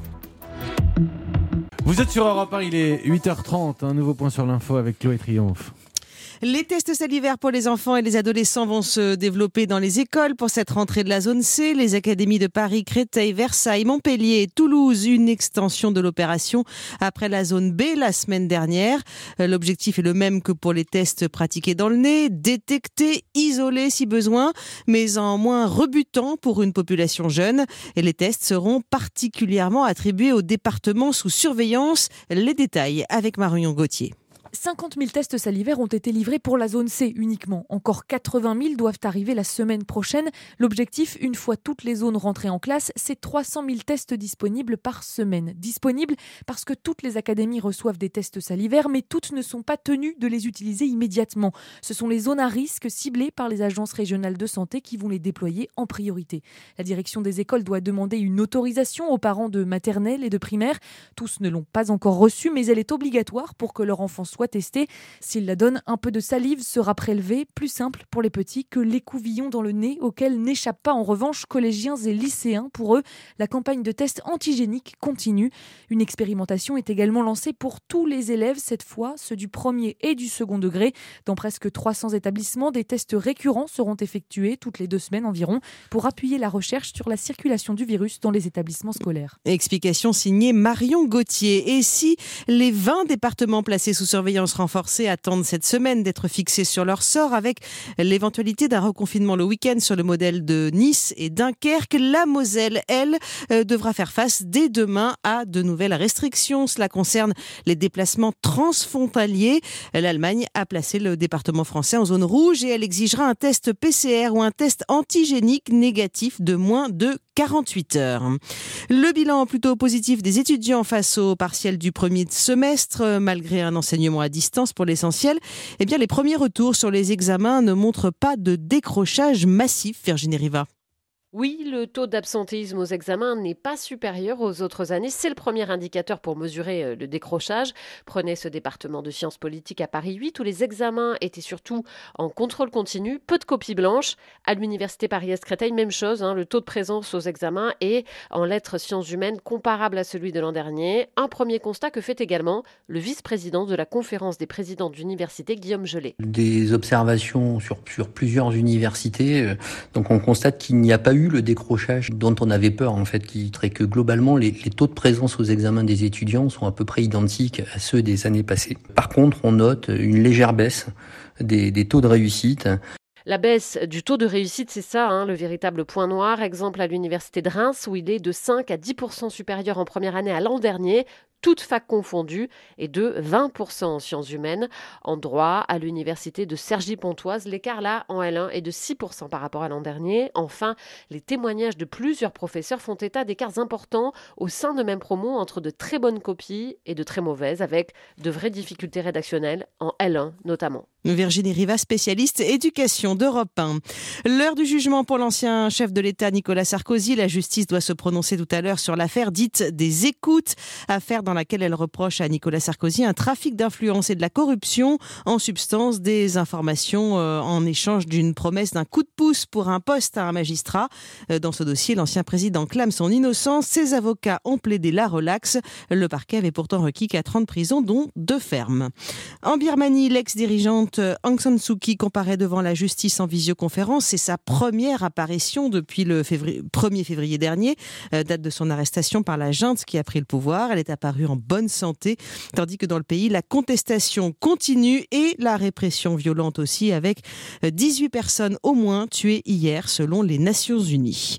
Vous êtes sur Europe un, il est huit heures trente, un nouveau point sur l'info avec Chloé Triomphe. Les tests salivaires pour les enfants et les adolescents vont se développer dans les écoles pour cette rentrée de la zone C. Les académies de Paris, Créteil, Versailles, Montpellier et Toulouse, une extension de l'opération après la zone B la semaine dernière. L'objectif est le même que pour les tests pratiqués dans le nez, détecter, isoler si besoin, mais en moins rebutant pour une population jeune. Et les tests seront particulièrement attribués aux départements sous surveillance. Les détails avec Marion Gauthier. cinquante mille tests salivaires ont été livrés pour la zone C uniquement. Encore quatre-vingt mille doivent arriver la semaine prochaine. L'objectif, une fois toutes les zones rentrées en classe, c'est trois cent mille tests disponibles par semaine. Disponibles parce que toutes les académies reçoivent des tests salivaires, mais toutes ne sont pas tenues de les utiliser immédiatement. Ce sont les zones à risque ciblées par les agences régionales de santé qui vont les déployer en priorité. La direction des écoles doit demander une autorisation aux parents de maternelle et de primaire. Tous ne l'ont pas encore reçue, mais elle est obligatoire pour que leur enfant soit testé. S'il la donne, un peu de salive sera prélevé, plus simple pour les petits que l'écouvillon dans le nez, auquel n'échappent pas en revanche collégiens et lycéens. Pour eux, la campagne de tests antigéniques continue. Une expérimentation est également lancée pour tous les élèves, cette fois ceux du premier et du second degré. Dans presque trois cents établissements, des tests récurrents seront effectués toutes les deux semaines environ pour appuyer la recherche sur la circulation du virus dans les établissements scolaires. Explication signée Marion Gauthier. Et si les vingt départements placés sous surveillance renforcée attendent cette semaine d'être fixés sur leur sort avec l'éventualité d'un reconfinement le week-end sur le modèle de Nice et Dunkerque, la Moselle, elle, euh, devra faire face dès demain à de nouvelles restrictions. Cela concerne les déplacements transfrontaliers. L'Allemagne a placé le département français en zone rouge et elle exigera un test P C R ou un test antigénique négatif de moins de quarante-huit heures. Le bilan plutôt positif des étudiants face au partiel du premier semestre, malgré un enseignement à distance pour l'essentiel, eh bien les premiers retours sur les examens ne montrent pas de décrochage massif. Virginie Riva. Oui, le taux d'absentéisme aux examens n'est pas supérieur aux autres années. C'est le premier indicateur pour mesurer le décrochage. Prenez ce département de sciences politiques à Paris huit, où les examens étaient surtout en contrôle continu, peu de copies blanches. À l'université Paris-Est Créteil, même chose, hein, le taux de présence aux examens est en lettres sciences humaines comparable à celui de l'an dernier. Un premier constat que fait également le vice-président de la conférence des présidents d'université, Guillaume Gelé. Des observations sur, sur plusieurs universités, donc on constate qu'il n'y a pas eu le décrochage dont on avait peur, en fait, qui serait que globalement les, les taux de présence aux examens des étudiants sont à peu près identiques à ceux des années passées. Par contre, on note une légère baisse des, des taux de réussite. La baisse du taux de réussite, c'est ça, hein, le véritable point noir. Exemple à l'université de Reims, où il est de cinq à dix pour cent supérieur en première année à l'an dernier, toutes facs confondues, et de vingt pour cent en sciences humaines. En droit, à l'université de Cergy-Pontoise, l'écart là, en L un, est de six pour cent par rapport à l'an dernier. Enfin, les témoignages de plusieurs professeurs font état d'écarts importants au sein de même promo entre de très bonnes copies et de très mauvaises, avec de vraies difficultés rédactionnelles, en L un notamment. Virginie Riva, spécialiste éducation d'Europe un. L'heure du jugement pour l'ancien chef de l'État Nicolas Sarkozy. La justice doit se prononcer tout à l'heure sur l'affaire dite des écoutes, affaire dans laquelle elle reproche à Nicolas Sarkozy un trafic d'influence et de la corruption, en substance des informations euh, en échange d'une promesse d'un coup de pouce pour un poste à un magistrat. Euh, dans ce dossier, l'ancien président clame son innocence. Ses avocats ont plaidé la relaxe. Le parquet avait pourtant requis quatre ans de prison, dont deux fermes. En Birmanie, l'ex-dirigeante Aung San Suu Kyi comparaît devant la justice en visioconférence. C'est sa première apparition depuis le février, premier février dernier, euh, date de son arrestation par la junte qui a pris le pouvoir. Elle est apparue en bonne santé, tandis que dans le pays, la contestation continue et la répression violente aussi, avec dix-huit personnes au moins tuées hier selon les Nations Unies.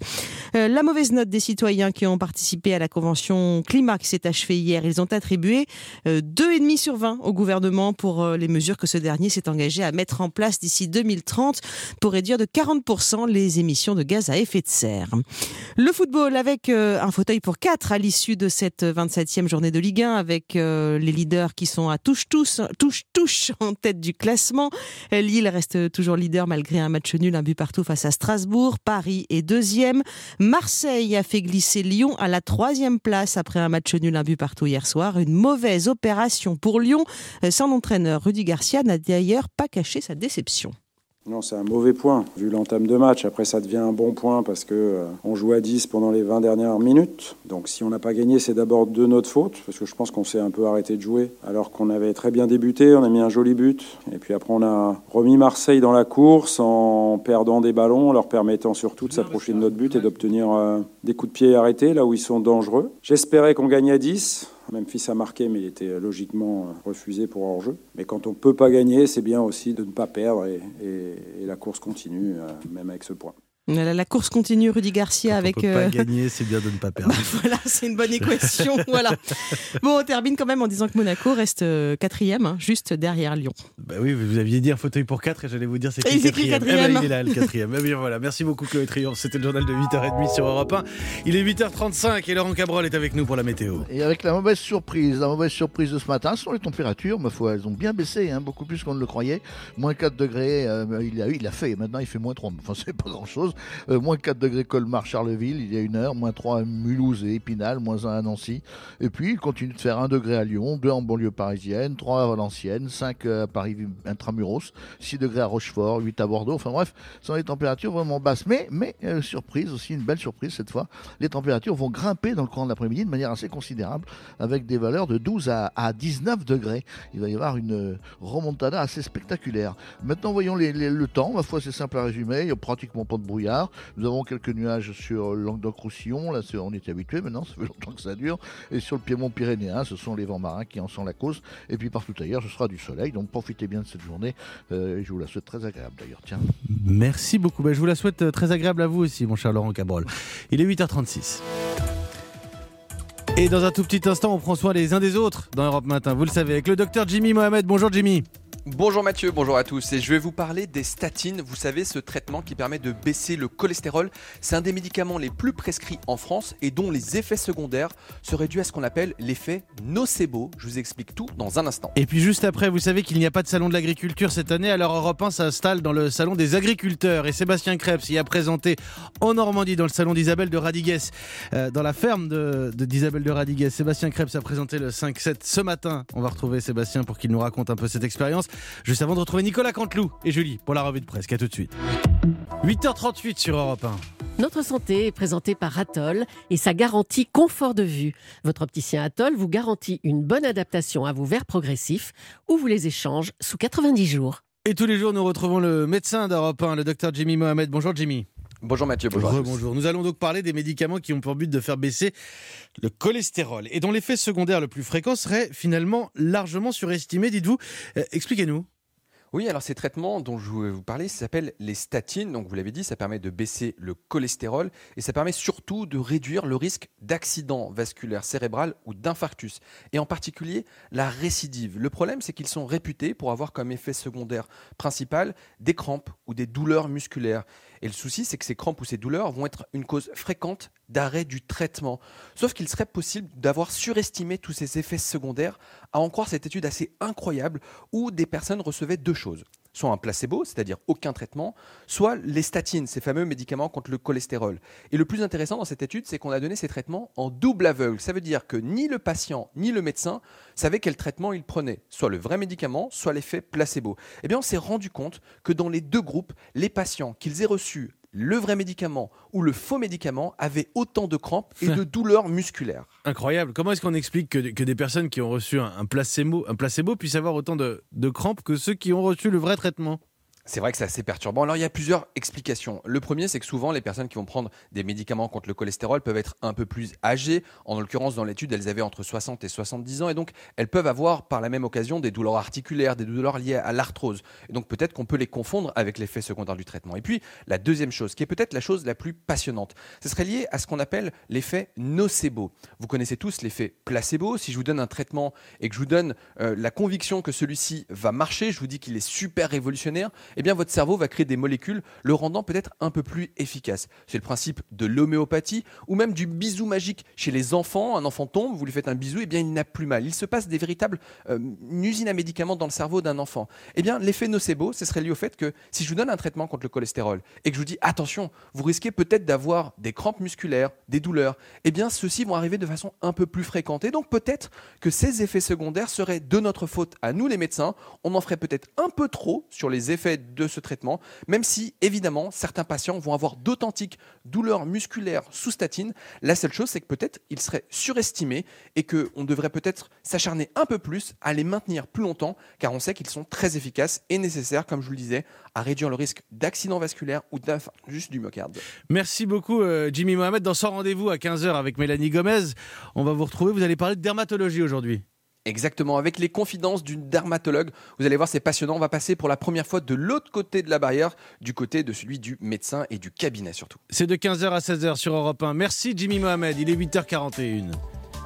Euh, la mauvaise note des citoyens qui ont participé à la convention climat qui s'est achevée hier, ils ont attribué euh, deux virgule cinq sur vingt au gouvernement pour euh, les mesures que ce dernier s'est engagé à mettre en place d'ici deux mille trente pour réduire de quarante pour cent les émissions de gaz à effet de serre. Le football avec euh, un fauteuil pour quatre à l'issue de cette vingt-septième journée de Ligue un avec euh, les leaders qui sont à touche-touche touche, touche en tête du classement. Lille reste toujours leader malgré un match nul, un but partout face à Strasbourg. Paris est deuxième. Marseille a fait glisser Lyon à la troisième place après un match nul, un but partout hier soir. Une mauvaise opération pour Lyon. Son entraîneur Rudy Garcia n'a d'ailleurs pas caché sa déception. Non, c'est un mauvais point, vu l'entame de match. Après, ça devient un bon point parce qu'on euh, joue à dix pendant les vingt dernières minutes. Donc si on n'a pas gagné, c'est d'abord de notre faute, parce que je pense qu'on s'est un peu arrêté de jouer, alors qu'on avait très bien débuté, on a mis un joli but. Et puis après, on a remis Marseille dans la course en perdant des ballons, en leur permettant surtout de s'approcher de notre but et d'obtenir euh, des coups de pied arrêtés, là où ils sont dangereux. J'espérais qu'on gagne à dix. Memphis a marqué, mais il était logiquement refusé pour hors-jeu. Mais quand on ne peut pas gagner, c'est bien aussi de ne pas perdre et, et, et la course continue, euh, même avec ce point. La, la course continue, Rudy Garcia Quand avec. On ne peut pas euh... gagner, c'est bien de ne pas perdre. Bah, voilà, c'est une bonne équation. Voilà. Bon, on termine quand même en disant que Monaco reste euh, quatrième, hein, juste derrière Lyon. Bah oui, vous aviez dit un fauteuil pour quatre et j'allais vous dire c'est qui le quatrième. quatrième. Eh ben, il est là, le quatrième. Eh bien, voilà. Merci beaucoup, Chloé Triomphe. C'était le journal de huit heures trente sur Europe un. Il est huit heures trente-cinq et Laurent Cabrol est avec nous pour la météo. Et avec la mauvaise surprise, la mauvaise surprise de ce matin, ce sont les températures. Ma foi, elles ont bien baissé, hein, beaucoup plus qu'on ne le croyait. moins quatre degrés, euh, il, a, il a fait. Maintenant, il fait moins trente. Enfin, c'est pas grand-chose. Euh, moins quatre degrés Colmar-Charleville, il y a une heure, moins trois à Mulhouse et Épinal, moins un à Nancy. Et puis, il continue de faire un degré à Lyon, deux en banlieue parisienne, trois à Valenciennes, cinq à Paris intramuros, six degrés à Rochefort, huit à Bordeaux. Enfin bref, ce sont des températures vraiment basses. Mais, mais euh, surprise aussi, une belle surprise cette fois, les températures vont grimper dans le courant de l'après-midi de manière assez considérable, avec des valeurs de douze à dix-neuf degrés. Il va y avoir une remontada assez spectaculaire. Maintenant, voyons les, les, le temps. Ma foi, c'est simple à résumer. Il n'y a pratiquement pas de brouillard. Nous avons quelques nuages sur Languedoc-Roussillon, là on est habitué maintenant, ça fait longtemps que ça dure, et sur le piémont pyrénéen, ce sont les vents marins qui en sont la cause, et puis partout ailleurs ce sera du soleil, donc profitez bien de cette journée, euh, et je vous la souhaite très agréable d'ailleurs. Tiens. Merci beaucoup, ben, je vous la souhaite très agréable à vous aussi mon cher Laurent Cabrol. Il est huit heures trente-six. Et dans un tout petit instant, on prend soin les uns des autres dans Europe Matin, vous le savez, avec le docteur Jimmy Mohamed. Bonjour Jimmy. Bonjour Mathieu, bonjour à tous, et je vais vous parler des statines. Vous savez, ce traitement qui permet de baisser le cholestérol, c'est un des médicaments les plus prescrits en France et dont les effets secondaires seraient dus à ce qu'on appelle l'effet nocebo. Je vous explique tout dans un instant. Et puis juste après, vous savez qu'il n'y a pas de salon de l'agriculture cette année, alors Europe un s'installe dans le salon des agriculteurs et Sébastien Krebs y a présenté en Normandie dans le salon d'Isabelle de Radigues, euh, dans la ferme de, de, d'Isabelle de Radigues. Sébastien Krebs a présenté le cinq sept ce matin. On va retrouver Sébastien pour qu'il nous raconte un peu cette expérience. Juste avant de retrouver Nicolas Canteloup et Julie pour la revue de presse. À tout de suite. huit heures trente-huit sur Europe un. Notre santé est présentée par Atoll et sa garantie confort de vue. Votre opticien Atoll vous garantit une bonne adaptation à vos verres progressifs ou vous les échange sous quatre-vingt-dix jours. Et tous les jours, nous retrouvons le médecin d'Europe un, le docteur Jimmy Mohamed. Bonjour Jimmy. Bonjour Mathieu, bonjour. Bonjour. Nous allons donc parler des médicaments qui ont pour but de faire baisser le cholestérol et dont l'effet secondaire le plus fréquent serait finalement largement surestimé, dites-vous. Euh, expliquez-nous. Oui, alors ces traitements dont je vais vous parler, ça s'appelle les statines. Donc vous l'avez dit, ça permet de baisser le cholestérol et ça permet surtout de réduire le risque d'accident vasculaire cérébral ou d'infarctus. Et en particulier, la récidive. Le problème, c'est qu'ils sont réputés pour avoir comme effet secondaire principal des crampes ou des douleurs musculaires. Et le souci, c'est que ces crampes ou ces douleurs vont être une cause fréquente d'arrêt du traitement. Sauf qu'il serait possible d'avoir surestimé tous ces effets secondaires, à en croire cette étude assez incroyable où des personnes recevaient deux choses. Soit un placebo, c'est-à-dire aucun traitement, soit les statines, ces fameux médicaments contre le cholestérol. Et le plus intéressant dans cette étude, c'est qu'on a donné ces traitements en double aveugle. Ça veut dire que ni le patient, ni le médecin savaient quel traitement il prenait, soit le vrai médicament, soit l'effet placebo. Eh bien, on s'est rendu compte que dans les deux groupes, les patients, qu'ils aient reçu le vrai médicament ou le faux médicament, avaient autant de crampes et de douleurs musculaires. Incroyable. Comment est-ce qu'on explique que, que des personnes qui ont reçu un, un, placebo, un placebo puissent avoir autant de, de crampes que ceux qui ont reçu le vrai traitement ? C'est vrai que c'est assez perturbant. Alors, il y a plusieurs explications. Le premier, c'est que souvent, les personnes qui vont prendre des médicaments contre le cholestérol peuvent être un peu plus âgées. En l'occurrence, dans l'étude, elles avaient entre soixante et soixante-dix ans. Et donc, elles peuvent avoir, par la même occasion, des douleurs articulaires, des douleurs liées à l'arthrose. Et donc, peut-être qu'on peut les confondre avec l'effet secondaire du traitement. Et puis, la deuxième chose, qui est peut-être la chose la plus passionnante, ce serait lié à ce qu'on appelle l'effet nocebo. Vous connaissez tous l'effet placebo. Si je vous donne un traitement et que je vous donne euh, la conviction que celui-ci va marcher, je vous dis qu'il est super révolutionnaire, eh bien votre cerveau va créer des molécules le rendant peut-être un peu plus efficace. C'est le principe de l'homéopathie ou même du bisou magique. Chez les enfants, un enfant tombe, vous lui faites un bisou, eh bien il n'a plus mal. Il se passe des véritables euh, une usine à médicaments dans le cerveau d'un enfant. Eh bien l'effet nocebo, ce serait lié au fait que si je vous donne un traitement contre le cholestérol et que je vous dis attention, vous risquez peut-être d'avoir des crampes musculaires, des douleurs, eh bien ceux-ci vont arriver de façon un peu plus fréquente. Et donc peut-être que ces effets secondaires seraient de notre faute à nous les médecins. On en ferait peut-être un peu trop sur les effets de ce traitement, même si, évidemment, certains patients vont avoir d'authentiques douleurs musculaires sous statine. La seule chose, c'est que peut-être ils seraient surestimés et qu'on devrait peut-être s'acharner un peu plus à les maintenir plus longtemps, car on sait qu'ils sont très efficaces et nécessaires, comme je vous le disais, à réduire le risque d'accident vasculaire ou d'infarctus du myocarde. Merci beaucoup, euh, Jimmy Mohamed. Dans son rendez-vous à quinze heures avec Mélanie Gomez, on va vous retrouver. Vous allez parler de dermatologie aujourd'hui. Exactement, avec les confidences d'une dermatologue. Vous allez voir, c'est passionnant. On va passer pour la première fois de l'autre côté de la barrière, du côté de celui du médecin et du cabinet surtout. C'est de quinze heures à seize heures sur Europe un. Merci Jimmy Mohamed, il est huit heures quarante et une.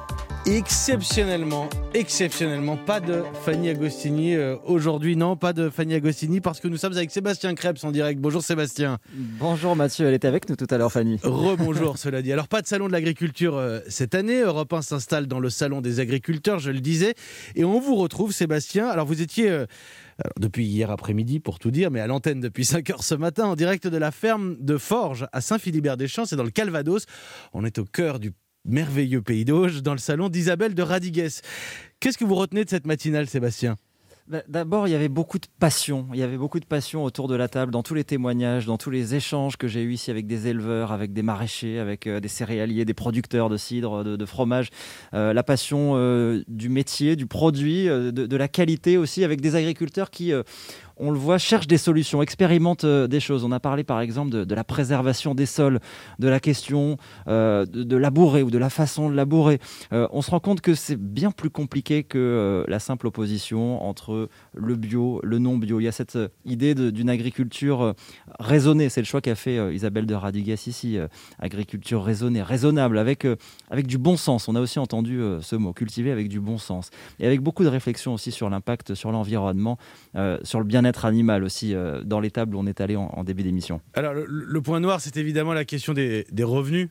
Exceptionnellement, exceptionnellement, pas de Fanny Agostini euh, aujourd'hui, non, pas de Fanny Agostini parce que nous sommes avec Sébastien Krebs en direct. Bonjour Sébastien. Bonjour Mathieu, elle était avec nous tout à l'heure Fanny. Rebonjour cela dit. Alors pas de salon de l'agriculture euh, cette année, Europe un s'installe dans le salon des agriculteurs, je le disais, et on vous retrouve Sébastien. Alors vous étiez... Euh, Alors, depuis hier après-midi, pour tout dire, mais à l'antenne depuis cinq heures ce matin, en direct de la ferme de Forges à Saint-Philibert-des-Champs, c'est dans le Calvados. On est au cœur du merveilleux pays d'Auge, dans le salon d'Isabelle de Radigues. Qu'est-ce que vous retenez de cette matinale, Sébastien ? D'abord, il y avait beaucoup de passion. Il y avait beaucoup de passion autour de la table, dans tous les témoignages, dans tous les échanges que j'ai eus ici avec des éleveurs, avec des maraîchers, avec euh, des céréaliers, des producteurs de cidre, de, de fromage. Euh, la passion euh, du métier, du produit, euh, de, de la qualité aussi, avec des agriculteurs qui... Euh, on le voit, cherche des solutions, expérimente euh, des choses. On a parlé par exemple de, de la préservation des sols, de la question euh, de, de labourer ou de la façon de labourer. Euh, on se rend compte que c'est bien plus compliqué que euh, la simple opposition entre le bio, le non-bio. Il y a cette euh, idée de, d'une agriculture euh, raisonnée. C'est le choix qu'a fait euh, Isabelle de Radigues ici. Euh, agriculture raisonnée, raisonnable, avec, euh, avec du bon sens. On a aussi entendu euh, ce mot, cultiver avec du bon sens. Et avec beaucoup de réflexion aussi sur l'impact sur l'environnement, euh, sur le bien-être animal aussi, euh, dans les tables où on est allé en, en début d'émission. Alors, le, le point noir, c'est évidemment la question des, des revenus.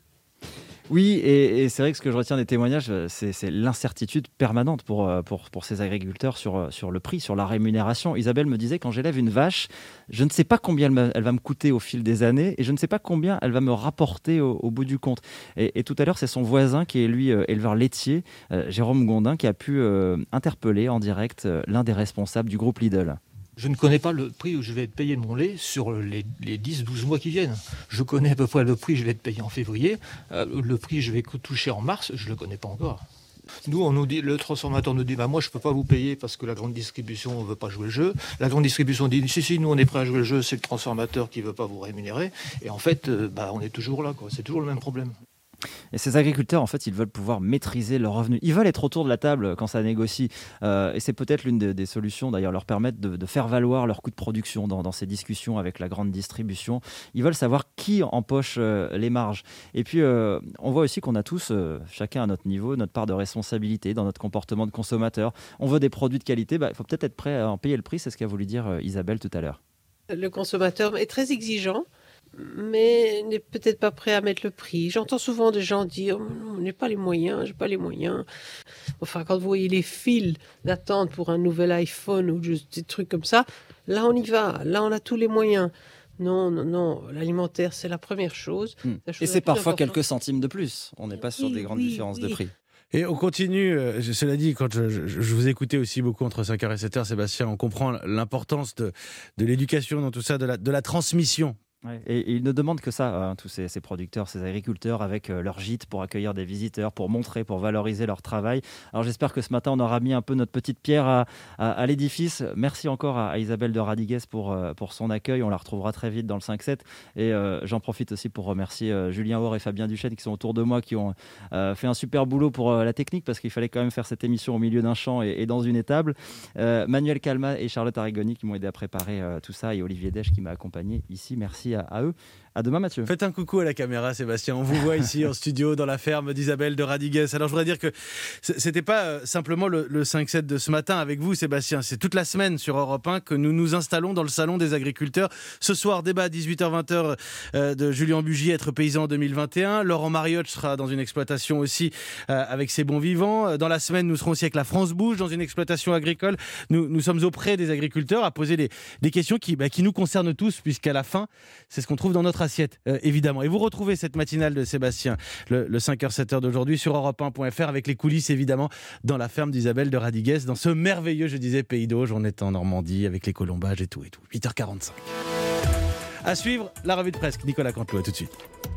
Oui, et, et c'est vrai que ce que je retiens des témoignages, c'est, c'est l'incertitude permanente pour, pour, pour ces agriculteurs sur, sur le prix, sur la rémunération. Isabelle me disait, quand j'élève une vache, je ne sais pas combien elle, me, elle va me coûter au fil des années et je ne sais pas combien elle va me rapporter au, au bout du compte. Et, et tout à l'heure, c'est son voisin qui est, lui, euh, éleveur laitier, euh, Jérôme Gondin, qui a pu euh, interpeller en direct euh, l'un des responsables du groupe Lidl. Je ne connais pas le prix où je vais être payé de mon lait sur les, les dix douze mois qui viennent. Je connais à peu près le prix où je vais être payé en février. Euh, le prix que je vais toucher en mars, je ne le connais pas encore. Nous, on nous dit, le transformateur nous dit bah, « moi, je ne peux pas vous payer parce que la grande distribution ne veut pas jouer le jeu ». La grande distribution dit « si, si, nous, on est prêt à jouer le jeu, c'est le transformateur qui ne veut pas vous rémunérer ». Et en fait, euh, bah, on est toujours là, quoi. C'est toujours le même problème. Et ces agriculteurs, en fait, ils veulent pouvoir maîtriser leurs revenus. Ils veulent être autour de la table quand ça négocie. Euh, et c'est peut-être l'une des, des solutions, d'ailleurs, leur permettre de, de faire valoir leur coût de production dans, dans ces discussions avec la grande distribution. Ils veulent savoir qui empoche euh, les marges. Et puis, euh, on voit aussi qu'on a tous, euh, chacun à notre niveau, notre part de responsabilité dans notre comportement de consommateur. On veut des produits de qualité, bah, il faut peut-être être prêt à en payer le prix. C'est ce qu'a voulu dire euh, Isabelle tout à l'heure. Le consommateur est très exigeant, mais n'est peut-être pas prêt à mettre le prix. J'entends souvent des gens dire « on n'a pas les moyens, j'ai pas les moyens ». Enfin, quand vous voyez les files d'attente pour un nouvel iPhone ou juste des trucs comme ça, là on y va, là on a tous les moyens. Non, non, non, l'alimentaire c'est la première chose. Mmh. La chose Et c'est parfois importante. quelques centimes de plus. On n'est pas sur oui, des grandes oui, différences oui. de prix. Et on continue, euh, cela dit, quand je, je, je vous écoutais aussi beaucoup entre cinq heures et sept heures, Sébastien, on comprend l'importance de, de l'éducation dans tout ça, de la, de la transmission. Ouais, et, et ils ne demandent que ça, hein, tous ces, ces producteurs, ces agriculteurs, avec euh, leur gîte pour accueillir des visiteurs, pour montrer, pour valoriser leur travail. Alors j'espère que ce matin, on aura mis un peu notre petite pierre à, à, à l'édifice. Merci encore à, à Isabelle de Radigues pour, euh, pour son accueil. On la retrouvera très vite dans le cinq sept. Et euh, j'en profite aussi pour remercier euh, Julien Hoare et Fabien Duchesne qui sont autour de moi, qui ont euh, fait un super boulot pour euh, la technique, parce qu'il fallait quand même faire cette émission au milieu d'un champ et, et dans une étable. Euh, Manuel Calma et Charlotte Arrigoni qui m'ont aidé à préparer euh, tout ça, et Olivier Dèche qui m'a accompagné ici. Merci à, à eux. À demain, Mathieu. Faites un coucou à la caméra, Sébastien. On vous voit ici en studio dans la ferme d'Isabelle de Radigues. Alors, je voudrais dire que c'était pas simplement le, le cinq sept de ce matin avec vous, Sébastien. C'est toute la semaine sur Europe un que nous nous installons dans le salon des agriculteurs. Ce soir, débat à dix-huit heures vingt euh, de Julien Bugier, Être paysan en deux mille vingt et un. Laurent Mariotte sera dans une exploitation aussi euh, avec ses bons vivants. Dans la semaine, nous serons aussi avec la France Bouge dans une exploitation agricole. Nous, nous sommes auprès des agriculteurs à poser des, des questions qui, bah, qui nous concernent tous, puisqu'à la fin, c'est ce qu'on trouve dans notre assiette, euh, évidemment. Et vous retrouvez cette matinale de Sébastien, le, le cinq heures sept heures d'aujourd'hui, sur europe un point f r, avec les coulisses, évidemment, dans la ferme d'Isabelle de Radigues, dans ce merveilleux, je disais, pays d'Auge. On est en Normandie, avec les colombages et tout, et tout. huit heures quarante-cinq. À suivre, la revue de presse. Nicolas Canteloup, à tout de suite.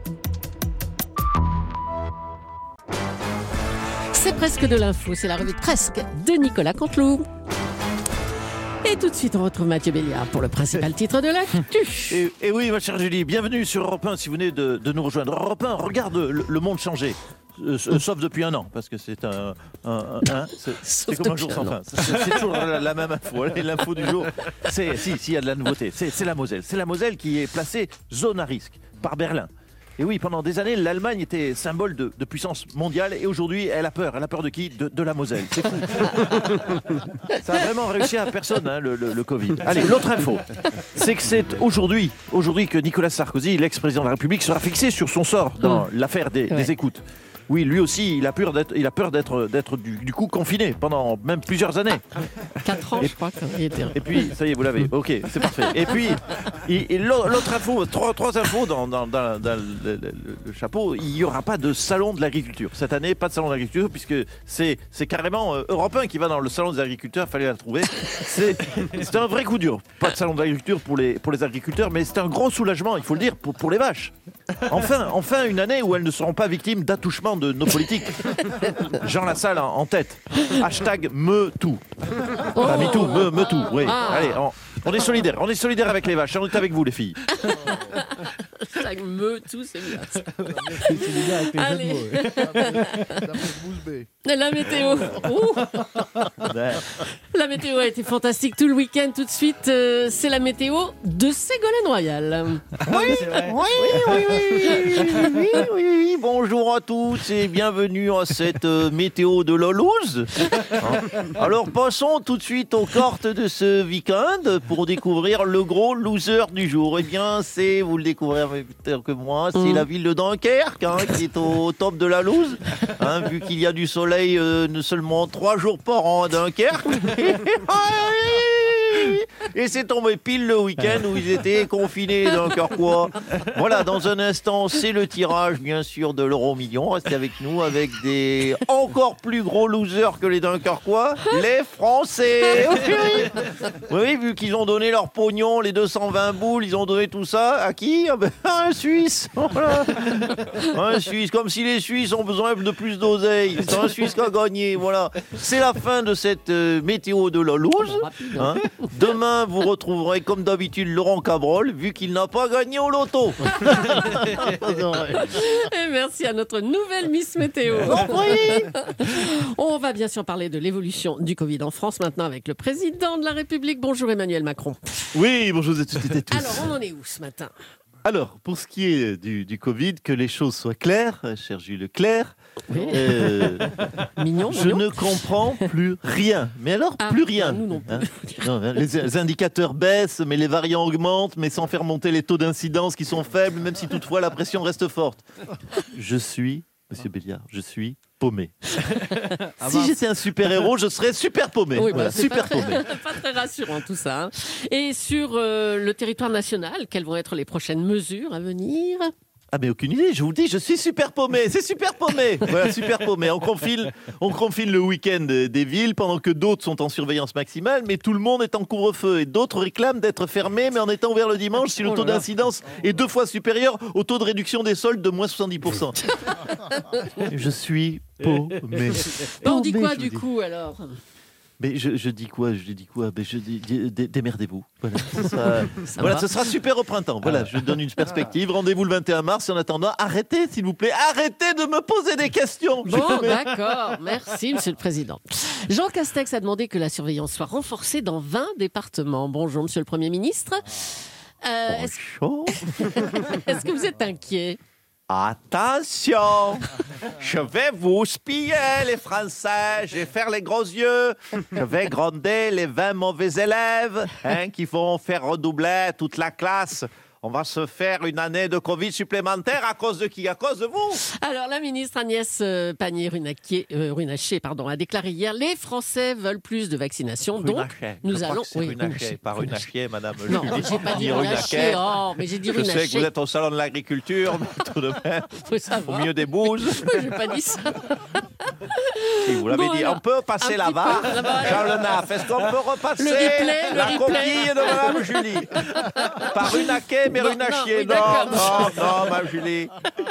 C'est presque de l'info, c'est la revue de presque de Nicolas Canteloup. Et tout de suite, on retrouve Mathieu Béliard pour le principal titre de l'actu. Et, et oui, ma chère Julie, bienvenue sur Europe un si vous venez de, de nous rejoindre. Europe un, regarde le, le monde changer. Euh, sauf depuis un an, parce que c'est un, un, un, un c'est, c'est comme un jour sans fin. C'est, c'est toujours la, la même info. Et l'info du jour, c'est si, si, il y a de la nouveauté. C'est, c'est la Moselle. C'est la Moselle qui est placée zone à risque par Berlin. Et oui, pendant des années, l'Allemagne était symbole de, de puissance mondiale, et aujourd'hui, elle a peur. Elle a peur de qui ? De, de la Moselle. C'est fou. Ça a vraiment réussi à personne, hein, le, le, le Covid. Allez, l'autre info, c'est que c'est aujourd'hui, aujourd'hui que Nicolas Sarkozy, l'ex-président de la République, sera fixé sur son sort dans mmh. l'affaire des, ouais. des écoutes. Oui, lui aussi, il a peur d'être, il a peur d'être, d'être du, du coup confiné pendant même plusieurs années. Quatre ans, et, je crois. Il était... Et puis, ça y est, vous l'avez. Ok, c'est parfait. Et puis, il, et l'autre info, trois, trois infos dans, dans, dans, dans le, le, le chapeau. Il n'y aura pas de salon de l'agriculture cette année, pas de salon de l'agriculture, puisque c'est, c'est carrément euh, Europe un qui va dans le salon des agriculteurs. Fallait la trouver. C'est, c'est un vrai coup dur. Pas de salon de l'agriculture pour les, pour les agriculteurs, mais c'est un gros soulagement, il faut le dire, pour, pour les vaches. Enfin, enfin, une année où elles ne seront pas victimes d'attouchements de nos politiques. Jean Lassalle en, en tête. Hashtag me tout. Oh. Enfin, me tout, me, me tout. Oui. Ah. Allez, on, on est solidaires. On est solidaires avec les vaches. On est avec vous, les filles. Hashtag me tout, c'est bien. C'est solidaire avec les Allez. jeux de mots. La météo. La météo a été fantastique tout le week-end. Tout de suite, euh, c'est la météo de Ségolène Royal. Oui, oui, oui, oui, oui, oui, oui, oui. Bonjour à tous et bienvenue à cette euh, météo de la loose. Hein. Alors passons tout de suite aux cartes de ce week-end pour découvrir le gros loser du jour. Eh bien, c'est, vous le découvrez peut-être que moi, c'est mmh. la ville de Dunkerque, hein, qui est au top de la loose, hein, vu qu'il y a du soleil euh, seulement trois jours par an à Dunkerque. Et c'est tombé pile le week-end où ils étaient confinés, les Dunkerquois. Voilà, dans un instant, c'est le tirage, bien sûr, de l'euro million. Restez avec nous avec des encore plus gros losers que les Dunkerquois, les Français. Oui, oui, vu qu'ils ont donné leur pognon, les deux cent vingt boules, ils ont donné tout ça à qui ? Un Suisse. Voilà. Un Suisse, comme si les Suisses ont besoin de plus d'oseille. C'est un Suisse qui a gagné. Voilà. C'est la fin de cette euh, météo de la loose. Hein. Demain, vous retrouverez comme d'habitude Laurent Cabrol, vu qu'il n'a pas gagné au loto. Et merci à notre nouvelle Miss Météo. On va bien sûr parler de l'évolution du Covid en France maintenant avec le président de la République. Bonjour Emmanuel Macron. Oui, bonjour à toutes et tous. Alors, on en est où ce matin ? Alors, pour ce qui est du, du Covid, que les choses soient claires, cher Jules Leclerc, oui. euh, mignon, je mignon. ne comprends plus rien. Mais alors, ah, plus rien. Nous non plus. Hein non, les, les indicateurs baissent, mais les variants augmentent, mais sans faire monter les taux d'incidence qui sont faibles, même si toutefois la pression reste forte. Je suis, monsieur Béliard, je suis paumé. Ah, si j'étais un super-héros, je serais super paumé. Oui, voilà, bah, super pas paumé. Très, pas très rassurant tout ça. Hein. Et sur euh, le territoire national, quelles vont être les prochaines mesures à venir ? Ah mais aucune idée, je vous dis, je suis super paumé, c'est super paumé. Voilà, super paumé. On confine, on confine le week-end des villes pendant que d'autres sont en surveillance maximale, mais tout le monde est en couvre-feu et d'autres réclament d'être fermés, mais en étant ouverts le dimanche si le Oh taux là là. d'incidence est deux fois supérieur au taux de réduction des soldes de moins soixante-dix pour cent. Je suis paumé. Bon, on dit Paumé, quoi je du vous dis. coup alors? Mais je, je dis quoi Je dis quoi ben je dis, dé- dé- démerdez-vous. Voilà, ce sera, Ça voilà, va. ce sera super au printemps. Voilà, je donne une perspective. Rendez-vous le vingt et un mars. Et en attendant, arrêtez, s'il vous plaît, arrêtez de me poser des questions. Bon, Je- d'accord. Merci, Monsieur le Président. Jean Castex a demandé que la surveillance soit renforcée dans vingt départements. Bonjour, Monsieur le Premier ministre. Euh, est-ce... est-ce que vous êtes inquiet? Attention, je vais vous spier les Français, je vais faire les gros yeux, je vais gronder les vingt mauvais élèves hein, qui vont faire redoubler toute la classe. On va se faire une année de Covid supplémentaire à cause de qui? À cause de vous? Alors, la ministre Agnès euh, Pannier-Runacher euh, Runacher, pardon, a déclaré hier les Français veulent plus de vaccination. Donc, Runacher. nous Je crois allons. que c'est oui, Runacher, Runacher. pas Runacher, madame. Non, Julie. j'ai pas dit Ni Runacher. Oh, mais j'ai dit Je sais que Runacher. vous êtes au salon de l'agriculture, mais tout de même, Faut savoir. au milieu des bouses. J'ai pas dit ça. Si vous l'avez Bon, dit, alors, on peut passer un là-bas. petit peu, là-bas. Jean Lenaf, est-ce qu'on peut repasser Le replay, le la replay. coquille de Madame Julie? Pas Runacher, mais Non, Runachier. non, oui, Non, d'accord. non, non, ma Julie.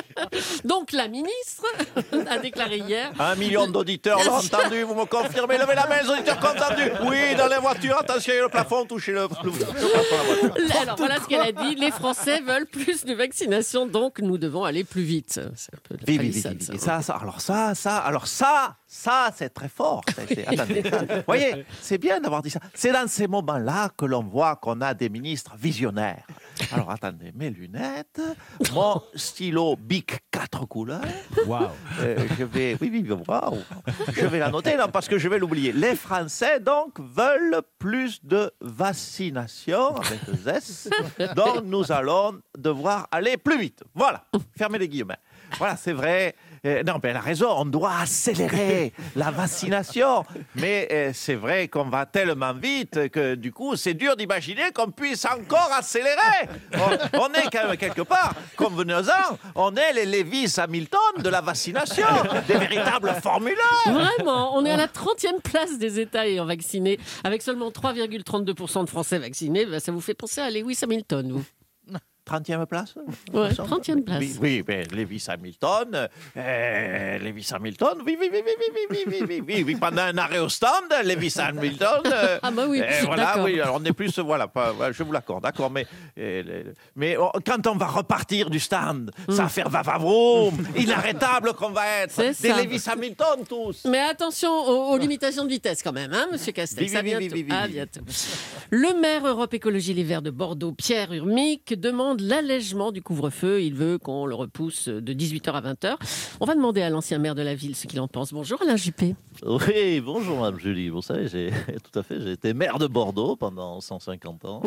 Donc, la ministre a déclaré hier. Un million d'auditeurs l'ont entendu, vous me confirmez? Levez la main, les auditeurs qui ont entendu. Oui, dans les voitures, attention, le plafond, touchez le, le, le plafond de la voiture. Alors voilà ce qu'elle a dit. Les Français veulent plus de vaccination, donc nous devons aller plus vite. C'est un peu la Oui, oui, oui, palissade, oui, ça. oui. Ça, ça, alors ça, ça, alors ça, ça, c'est très fort. Ça, c'est- Attendez, ça- vous voyez, c'est bien d'avoir dit ça. C'est dans ces moments-là que l'on voit qu'on a des ministres visionnaires. Alors attendez, mes lunettes, mon stylo Bic quatre couleurs. Waouh. Euh, je vais, oui, oui, waouh. Je vais la noter là parce que je vais l'oublier. Les Français donc veulent plus de vaccination avec le S. Donc nous allons devoir aller plus vite. Voilà. Fermez les guillemets. Voilà, c'est vrai. Euh, non, mais elle a raison. On doit accélérer la vaccination. Mais euh, c'est vrai qu'on va tellement vite que du coup, c'est dur d'imaginer qu'on puisse encore accélérer. On, on est quand même quelque part, convenez-en, on est les Lewis Hamilton de la vaccination, des véritables formules. Vraiment, on est à la trentième place des États ayant vacciné, avec seulement trois virgule trente-deux pour cent de Français vaccinés. Ben, ça vous fait penser à Lewis Hamilton, vous? trentième place? Ouais, trentième place. Oui, oui, mais Lewis Hamilton, euh, Lewis Hamilton, oui, oui, oui, oui, oui, oui, oui, oui, oui, oui, oui, pendant un arrêt au stand, Lewis Hamilton. euh, Ah bah oui, euh, voilà, d'accord. oui, alors on est plus, voilà, pas, voilà, je vous l'accorde, d'accord, mais, euh, le- mais oh, quand on va repartir du stand, ça va faire va-va-vroom, inarrêtable qu'on va être, C'est des ça. Lewis Hamilton tous. Mais attention aux, aux limitations de vitesse quand même, hein, Monsieur Castex. Oui, oui, à oui, bientôt. oui, oui, À oui. bientôt. Le maire Europe Écologie Les Verts de Bordeaux, Pierre Urmic, demande l'allègement du couvre-feu. Il veut qu'on le repousse de dix-huit heures à vingt heures. On va demander à l'ancien maire de la ville ce qu'il en pense. Bonjour Alain Juppé. Oui, bonjour Mme Julie. Vous savez, j'ai tout à fait, j'ai été maire de Bordeaux pendant cent cinquante ans.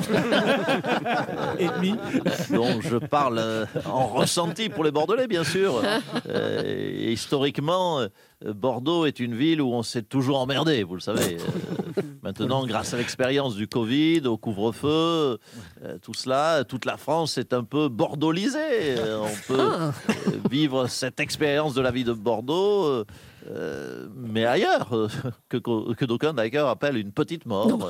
Et demi. Donc je parle euh, en ressenti pour les Bordelais, bien sûr. Euh, et historiquement, euh, Bordeaux est une ville où on s'est toujours emmerdé, vous le savez. Euh, maintenant, grâce à l'expérience du Covid, au couvre-feu, euh, tout cela, toute la France est un peu bordeauxlisée. Euh, on peut Ah. euh, vivre cette expérience de la vie de Bordeaux. euh, Euh, mais ailleurs, euh, que, que, que d'aucuns d'ailleurs appellent une petite mort. Non,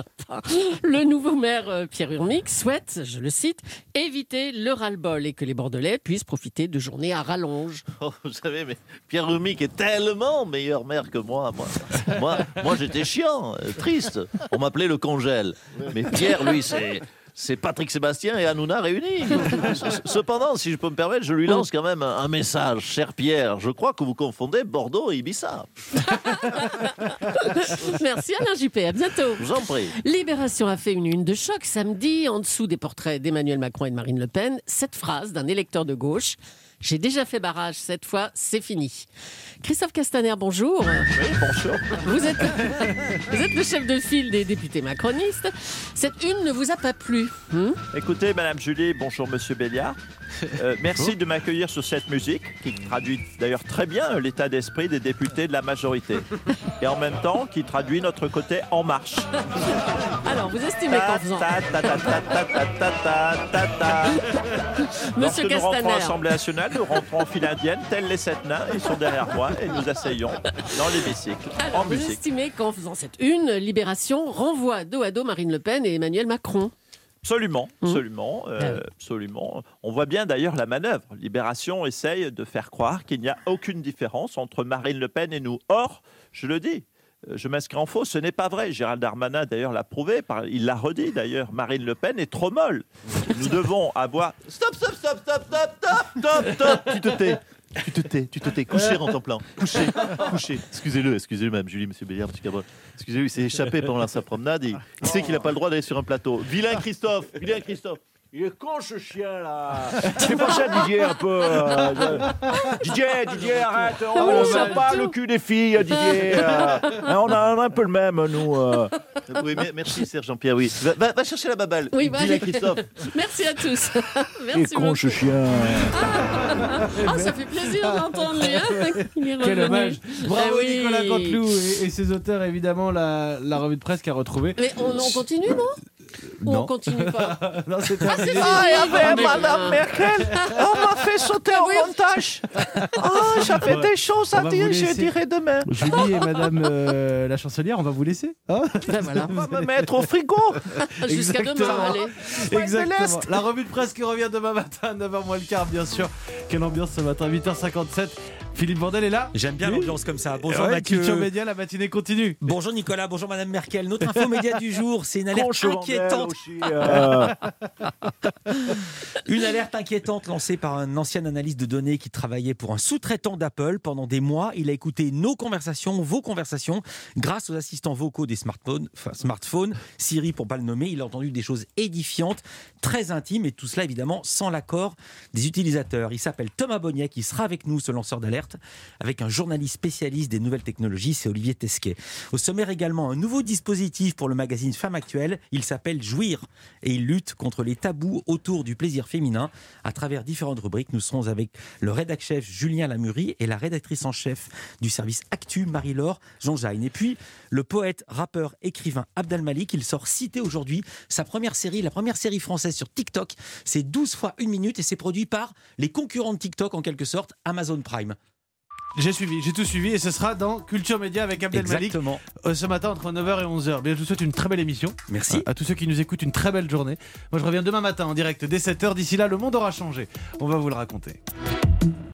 le nouveau maire euh, Pierre Urmic souhaite, je le cite, éviter le ras-le-bol et que les Bordelais puissent profiter de journées à rallonge. Oh, vous savez, mais Pierre Urmic est tellement meilleur maire que moi. Moi, moi, moi j'étais chiant, euh, triste. On m'appelait le congèle. Mais Pierre, lui, c'est... C'est Patrick Sébastien et Hanouna réunis. Cependant, si je peux me permettre, je lui lance quand même un message. Cher Pierre, je crois que vous confondez Bordeaux et Ibiza. Merci Alain Juppé, à bientôt. Je vous en prie. Libération a fait une une de choc samedi, en dessous des portraits d'Emmanuel Macron et de Marine Le Pen, cette phrase d'un électeur de gauche. J'ai déjà fait barrage, cette fois, c'est fini. Christophe Castaner, bonjour. Oui, bonjour. Vous êtes, vous êtes le chef de file des députés macronistes. Cette une ne vous a pas plu. Hmm Écoutez, Madame Julie, bonjour Monsieur Béliard. Euh, merci de m'accueillir sur cette musique qui traduit d'ailleurs très bien l'état d'esprit des députés de la majorité. et en même temps qui traduit notre côté en marche. Alors, vous estimez qu'en faisant... Ta, ta, ta, ta, ta, ta, ta, ta, ta, ta. Lorsque Monsieur nous rentrons à Castaner. l'Assemblée nationale, nous rentrons en file indienne, tels les sept nains, ils sont derrière moi et nous asseyons dans l'hémicycle, Alors, en vous musique. estimez qu'en faisant cette une, Libération renvoie dos à dos Marine Le Pen et Emmanuel Macron. Absolument, absolument, euh, absolument. On voit bien d'ailleurs la manœuvre. Libération essaye de faire croire qu'il n'y a aucune différence entre Marine Le Pen et nous. Or, je le dis, euh, je m'inscris en faux, ce n'est pas vrai. Gérald Darmanin d'ailleurs l'a prouvé, par- il l'a redit d'ailleurs, Marine Le Pen est trop molle. Nous devons avoir... Stop, stop, stop, stop, stop, stop, stop, stop. Tu te tais. Tu te tais, tu te tais. Couché en temps plein. Couché, couché. Excusez-le, excusez-le, Mme Julie, Monsieur Béliard, Monsieur Cabrol. Excusez-le, il s'est échappé pendant sa promenade. Il, il sait qu'il n'a pas le droit d'aller sur un plateau. Vilain Christophe, vilain Christophe. Il est con ce chien là. C'est pour ça Didier un peu. euh, je- Didier, Didier, arrête. On oui, ne ça sent pas tout. le cul des filles, Didier. euh. on, a, on a un peu le même, nous. euh. Oui, mais- merci, Serge Jean-Pierre. Oui. Va, va- va chercher la baballe. Oui, bah, Vilain Christophe. Merci à tous. Il Merci est con beaucoup. ce chien. Ah, ça fait plaisir d'entendre lui. Hein. Il est Quel revenu. hommage. Bravo Eh oui. Nicolas Canteloup et, et ses auteurs, évidemment, la, la revue de presse qu'a retrouvée. Mais on, on continue, non Ou Non. on continue pas Non, c'est Ah, c'est terminé. fini. Ah, il y avait Mais- Madame Merkel. On m'a fait sauter Ah au oui. montage. Ah, j'avais Ouais. des choses On à va dire, vous je laisser. dirai demain. Julie et Madame euh, la chancelière, on va vous laisser. Hein Ben voilà. On va me mettre au frigo. Jusqu'à demain, Exactement. allez. Exactement. La revue de presse qui revient demain matin à neuf heures moins le quart, bien sûr. Quelle ambiance ce matin, huit heures cinquante-sept. Philippe Vandel est là. J'aime bien Oui. l'ambiance comme ça. Bonjour Ouais, Mathieu. Culture Média, la matinée continue. Bonjour Nicolas, bonjour Madame Merkel. Notre info média du jour, c'est une alerte Conche Vandel inquiétante. aussi, euh. Une alerte inquiétante lancée par un ancien analyste de données qui travaillait pour un sous-traitant d'Apple. Pendant des mois, il a écouté nos conversations, vos conversations, grâce aux assistants vocaux des smartphones, enfin, smartphones, Siri pour pas le nommer. Il a entendu des choses édifiantes, très intimes, et tout cela évidemment sans l'accord des utilisateurs. Il s'appelle Thomas Bonnier, qui sera avec nous, ce lanceur d'alerte, avec un journaliste spécialiste des nouvelles technologies, c'est Olivier Tesquet. Au sommaire également, un nouveau dispositif pour le magazine Femme Actuelle. Il s'appelle Jouir et il lutte contre les tabous autour du plaisir féminin. À travers différentes rubriques, nous serons avec le rédac-chef Julien Lamurie et la rédactrice en chef du service Actu, Marie-Laure Jonjaine. Et puis, le poète, rappeur, écrivain Abdel Malik, il sort Cité aujourd'hui, sa première série, la première série française sur TikTok. C'est douze fois une minute et c'est produit par les concurrents de TikTok, en quelque sorte, Amazon Prime. J'ai suivi, j'ai tout suivi et ce sera dans Culture Média avec Abdel Malik Exactement. euh, ce matin entre neuf heures et onze heures. Bien, je vous souhaite une très belle émission. Merci. À, à tous ceux qui nous écoutent, une très belle journée. Moi, je reviens demain matin en direct dès sept heures. D'ici là, le monde aura changé. On va vous le raconter.